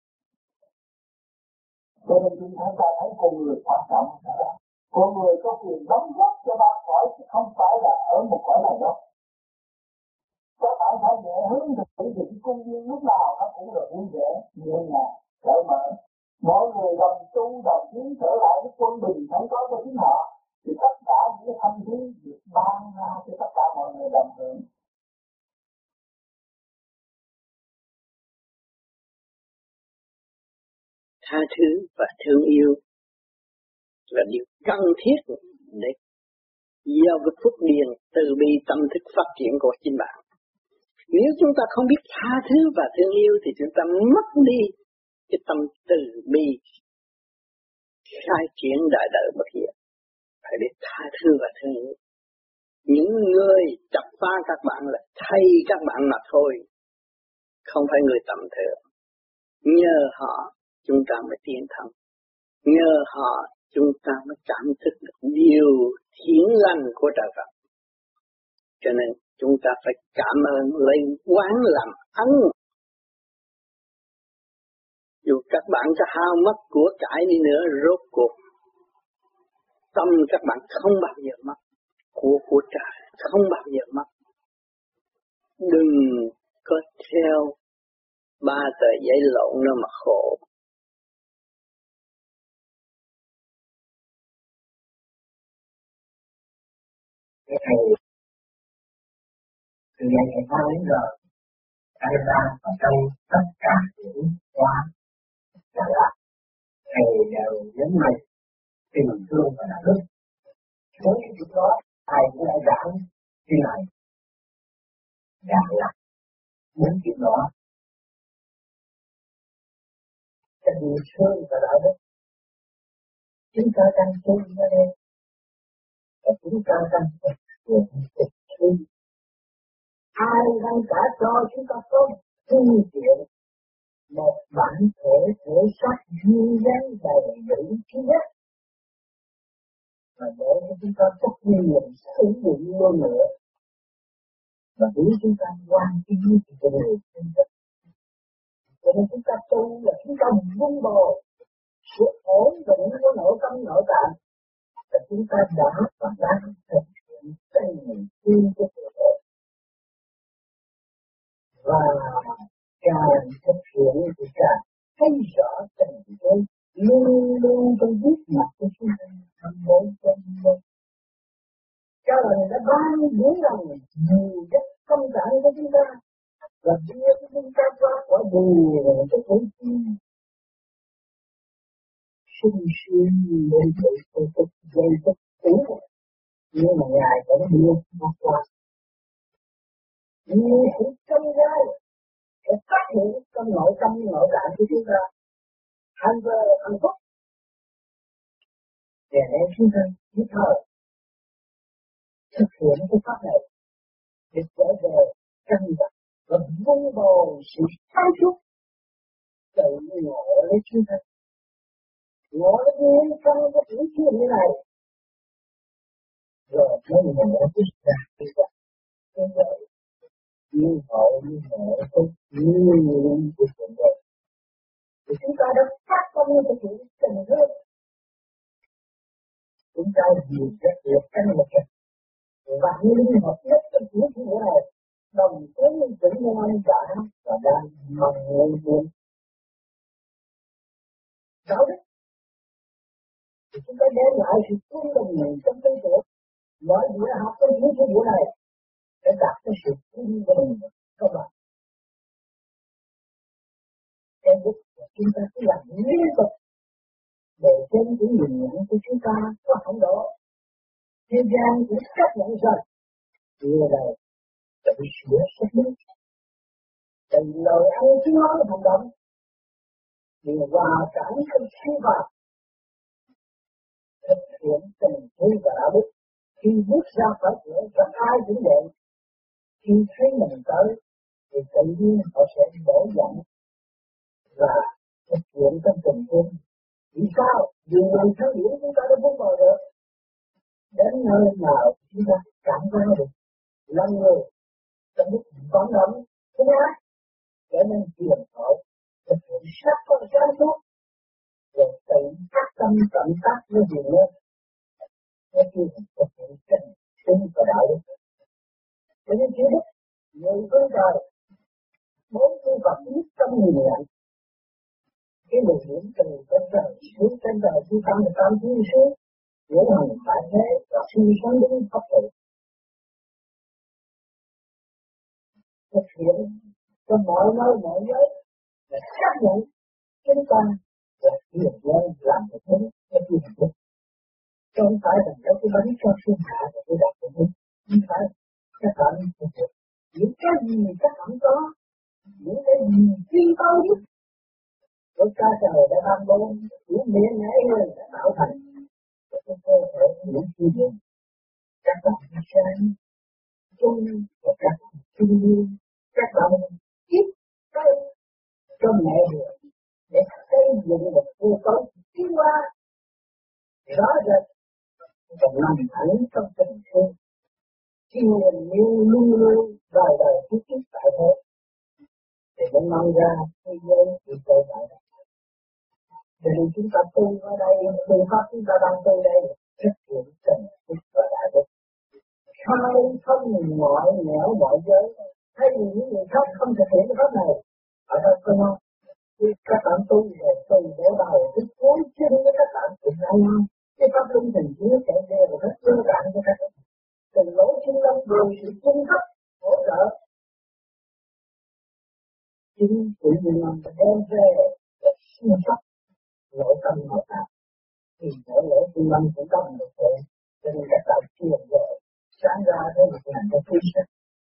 Cho nên chúng ta thấy con người quan trọng. Con người có quyền đóng góp cho ba cõi chứ không phải là ở một cõi này đâu. Các bạn phải nhẹ hướng thực sự thì cái công viên lúc nào nó cũng được vui vẻ, nhẹ nhàng, cởi mở. Mọi người đồng tu đồng tiến trở lại với quân bình sẵn có cho chính họ, thì tất cả những cái thanh khí được ban ra cho tất cả mọi người đồng hưởng. Tha thứ và thương yêu là điều cần thiết để gieo cái phúc điền từ bi tâm thức phát triển của chính bạn. Nếu chúng ta không biết tha thứ và thương yêu thì chúng ta mất đi cái tâm từ bi khai triển đại đời bất diệt. Phải biết tha thứ và thương yêu. Những người chọc phá các bạn là thay các bạn mà thôi, không phải người tầm thường. Nhờ họ chúng ta mới tiến thân, nhờ họ chúng ta mới cảm thức được điều thiện lành của trời Phật. Cho nên chúng ta phải cảm ơn lấy quán làm ân. Dù các bạn có hao mất của cải đi nữa, rốt cuộc tâm các bạn không bao giờ mất, của trời không bao giờ mất. Đừng có theo ba tờ giấy lộn nó mà khổ. Cái thầy từ ngày ngày qua đến giờ thầy ra ở trong tất cả những khóa là thầy đều nhấn mạnh tình thương và đạo đức. Với cái chuyện đó thầy cũng đã giảng như này, giảng là những chuyện đó tình thương và đạo đức chúng ta đang tu ở đây và chúng ta đang thực hiện tình thương. Ai đang trả cho chúng ta có phương tiện một bản thể xác duyên dáng đầy đủ thứ nhất, và để cho chúng ta có kinh nghiệm sử dụng luôn nữa, và để chúng ta quan tâm cho người thân nhất. Cho nên chúng ta tu là chúng ta vun bồi sự ổn định của nội tâm nội tạng, và chúng ta đã và đang thực hiện tình thương của sự ổn. Và càng thực hiện thì càng thấy rõ tình thương luôn luôn trong biết mặt của chúng ta trong mỗi chân mỗi. Trời đã ban những lòng nhiều chất tâm trạng của chúng ta và đưa chúng ta qua khỏi buồn cái khổ chi sung sướng lên sự gây tức tủ. Nhưng mà Ngài vẫn đưa chúng ta qua nhiều sự trong gai để phát hiện trong nội tâm nội tạng của chúng ta hạnh phúc để chúng ta biết thời thực hiện cái pháp này để trở về căn bản và vun bồi sự sáng suốt tự ngộ lấy chúng ta, ngộ lấy nguyên căn của những chuyện như này rồi mới nhận ra chúng ta như vậy như hậu như nguyện của chúng ta. Thì chúng ta đã phát tâm thực hiện tình thương, chúng ta hiểu rất được căn một cách và liên hợp nhất trong những chuyện này đồng tiến vững ngoan cả và đang mong muốn đạo đức thì chúng ta đem lại sự trung đồng mình trong tư tưởng mọi việc học trong những chuyện này để đạt tới sự trung đồng các bạn. Em biết chúng ta cứ làm liên tục để trên cái nhìn nhận của chúng ta có hạnh độ. Thế gian cũng chấp nhận rằng người này phải sửa sách nước. Từ lời ăn tiếng nói hành động đều hòa cảm trong sinh hoạt thực hiện tình thương và đạo đức. Khi bước ra khỏi cửa, gặp ai cũng vậy. Khi thấy mình tới, thì tự nhiên họ sẽ đổi giận và thực hiện trong tình thương. Vì sao? Vì người theo điển chúng ta đã bước vào được. Đến nơi nào chúng ta cảm hóa được lòng người trong lúc vắng động, không ác, trở nên truyền khởi, thực hiện sắc con sáng suốt, rồi tự phát tâm tận tác với điều lên. Nó kêu thực hiện tình thương và đạo đức. Cho nên chữ đức, người với đời, bốn phương Phật nhất trong nhìn nhận. Cái luồng điển từ trên trời xuống trên trời chúng ta là tam thiên xuống, ngũ hành tại thế và sinh sống đến pháp tự. Thực hiện cho mọi nơi mọi giới là xác nhận chúng ta là hiền nhân làm được đúng cái hiền đức. Không phải là cái bánh cho thiên hạ và cái đạt được đúng. Không phải các bạn thực hiện những cái gì các bạn có, những cái gì chuyên cao nhất. Của cha trời đã ban bố, những miệng ngã người đã tạo thành. Cái cơ thể những chi điện, các bạn sáng, chung và các bạn chung nhiên, các bạn ít cây cho mẹ được để xây dựng một cơ cấu tiến hóa rõ rệt và nằm thẳng trong tình thương. Khi người yêu luôn luôn đời đời tiếp tại thế thì nó mang ra thế giới thì tôi lại đó. Cho nên chúng ta tu ở đây, tu pháp chúng ta đang tu đây thực hiện tình thương và đạo đức. Khai thông mọi nẻo mọi giới. Thay vì những người khác không thực hiện cái pháp này, ở đâu có nói. Khi các bạn tu rồi từ để đầu đến cuối chân với các bạn cùng nhau nhau. Cái pháp luân tình chiếu sẽ đều hết cơ bản cho các bạn. Từ lỗ chân lông đều sự cung cấp, hỗ trợ. Chính tự nhiên làm đem về để sinh sắc nội tâm nội tạng. Thì mỗi lỗ chân lông cũng có một thể. Cho nên các bạn truyền rồi sáng ra với một ngàn cái quy sách.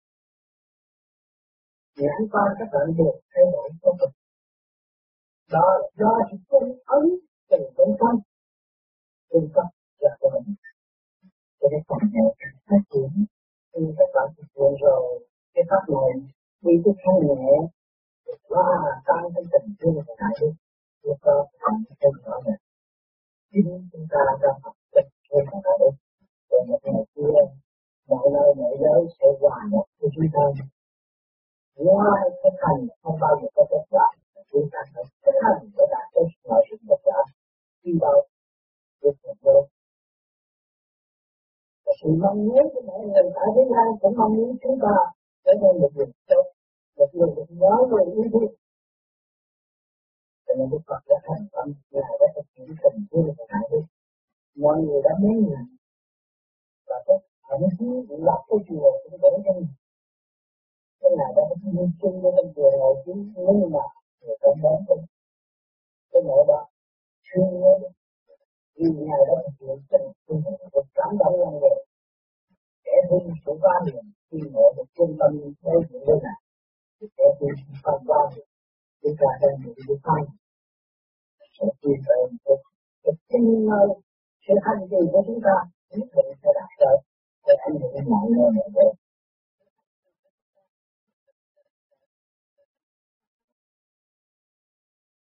Nhãn quan các bạn được thay đổi công tục. Đó là do sự cung ấn từ trong tâm. Cung cấp là của mình. Cho nên còn ngày càng phát triển. Khi các bạn thực hiện rồi, cái pháp này đi tới thanh nhẹ và tăng cái tình thương của đại đức. Lúc đó thành cái rõ ràng. Chính chúng ta đang học tình thương của đại đức. Rồi một ngày kia, mọi nơi mọi giới sẽ hòa nhập với chúng ta. Ngoài cái hành không bao giờ có kết quả, chúng ta phải cái hành để đạt tới mọi sự kết quả. Khi đâu, được một đôi. Và sự mong muốn của mọi người tại thế gian cũng mong muốn chúng ta trở nên một người tốt, một người được nhớ người yêu thương. Cho nên Đức Phật đã thành tâm, Ngài đã thực hiện tình thương của Ngài đi. Mọi người đã mấy ngày và có thậm chí lập cái chùa cũng để cho mình. Cái Ngài đã đi chung với trong chùa ngồi chứ nhưng mà người ta đến cái nội đó thương nhớ vì Ngài đã thực hiện tình thương của cảm động lòng người. Kẻ thương sự va niệm khi ngộ một trung tâm đối diện với Ngài. Kẻ thương không va niệm chúng ta đang bị đi thay. Sẽ tìm về một cái nơi sự hành trì của chúng ta nhất định sẽ đạt tới để ảnh hưởng mọi người mọi người.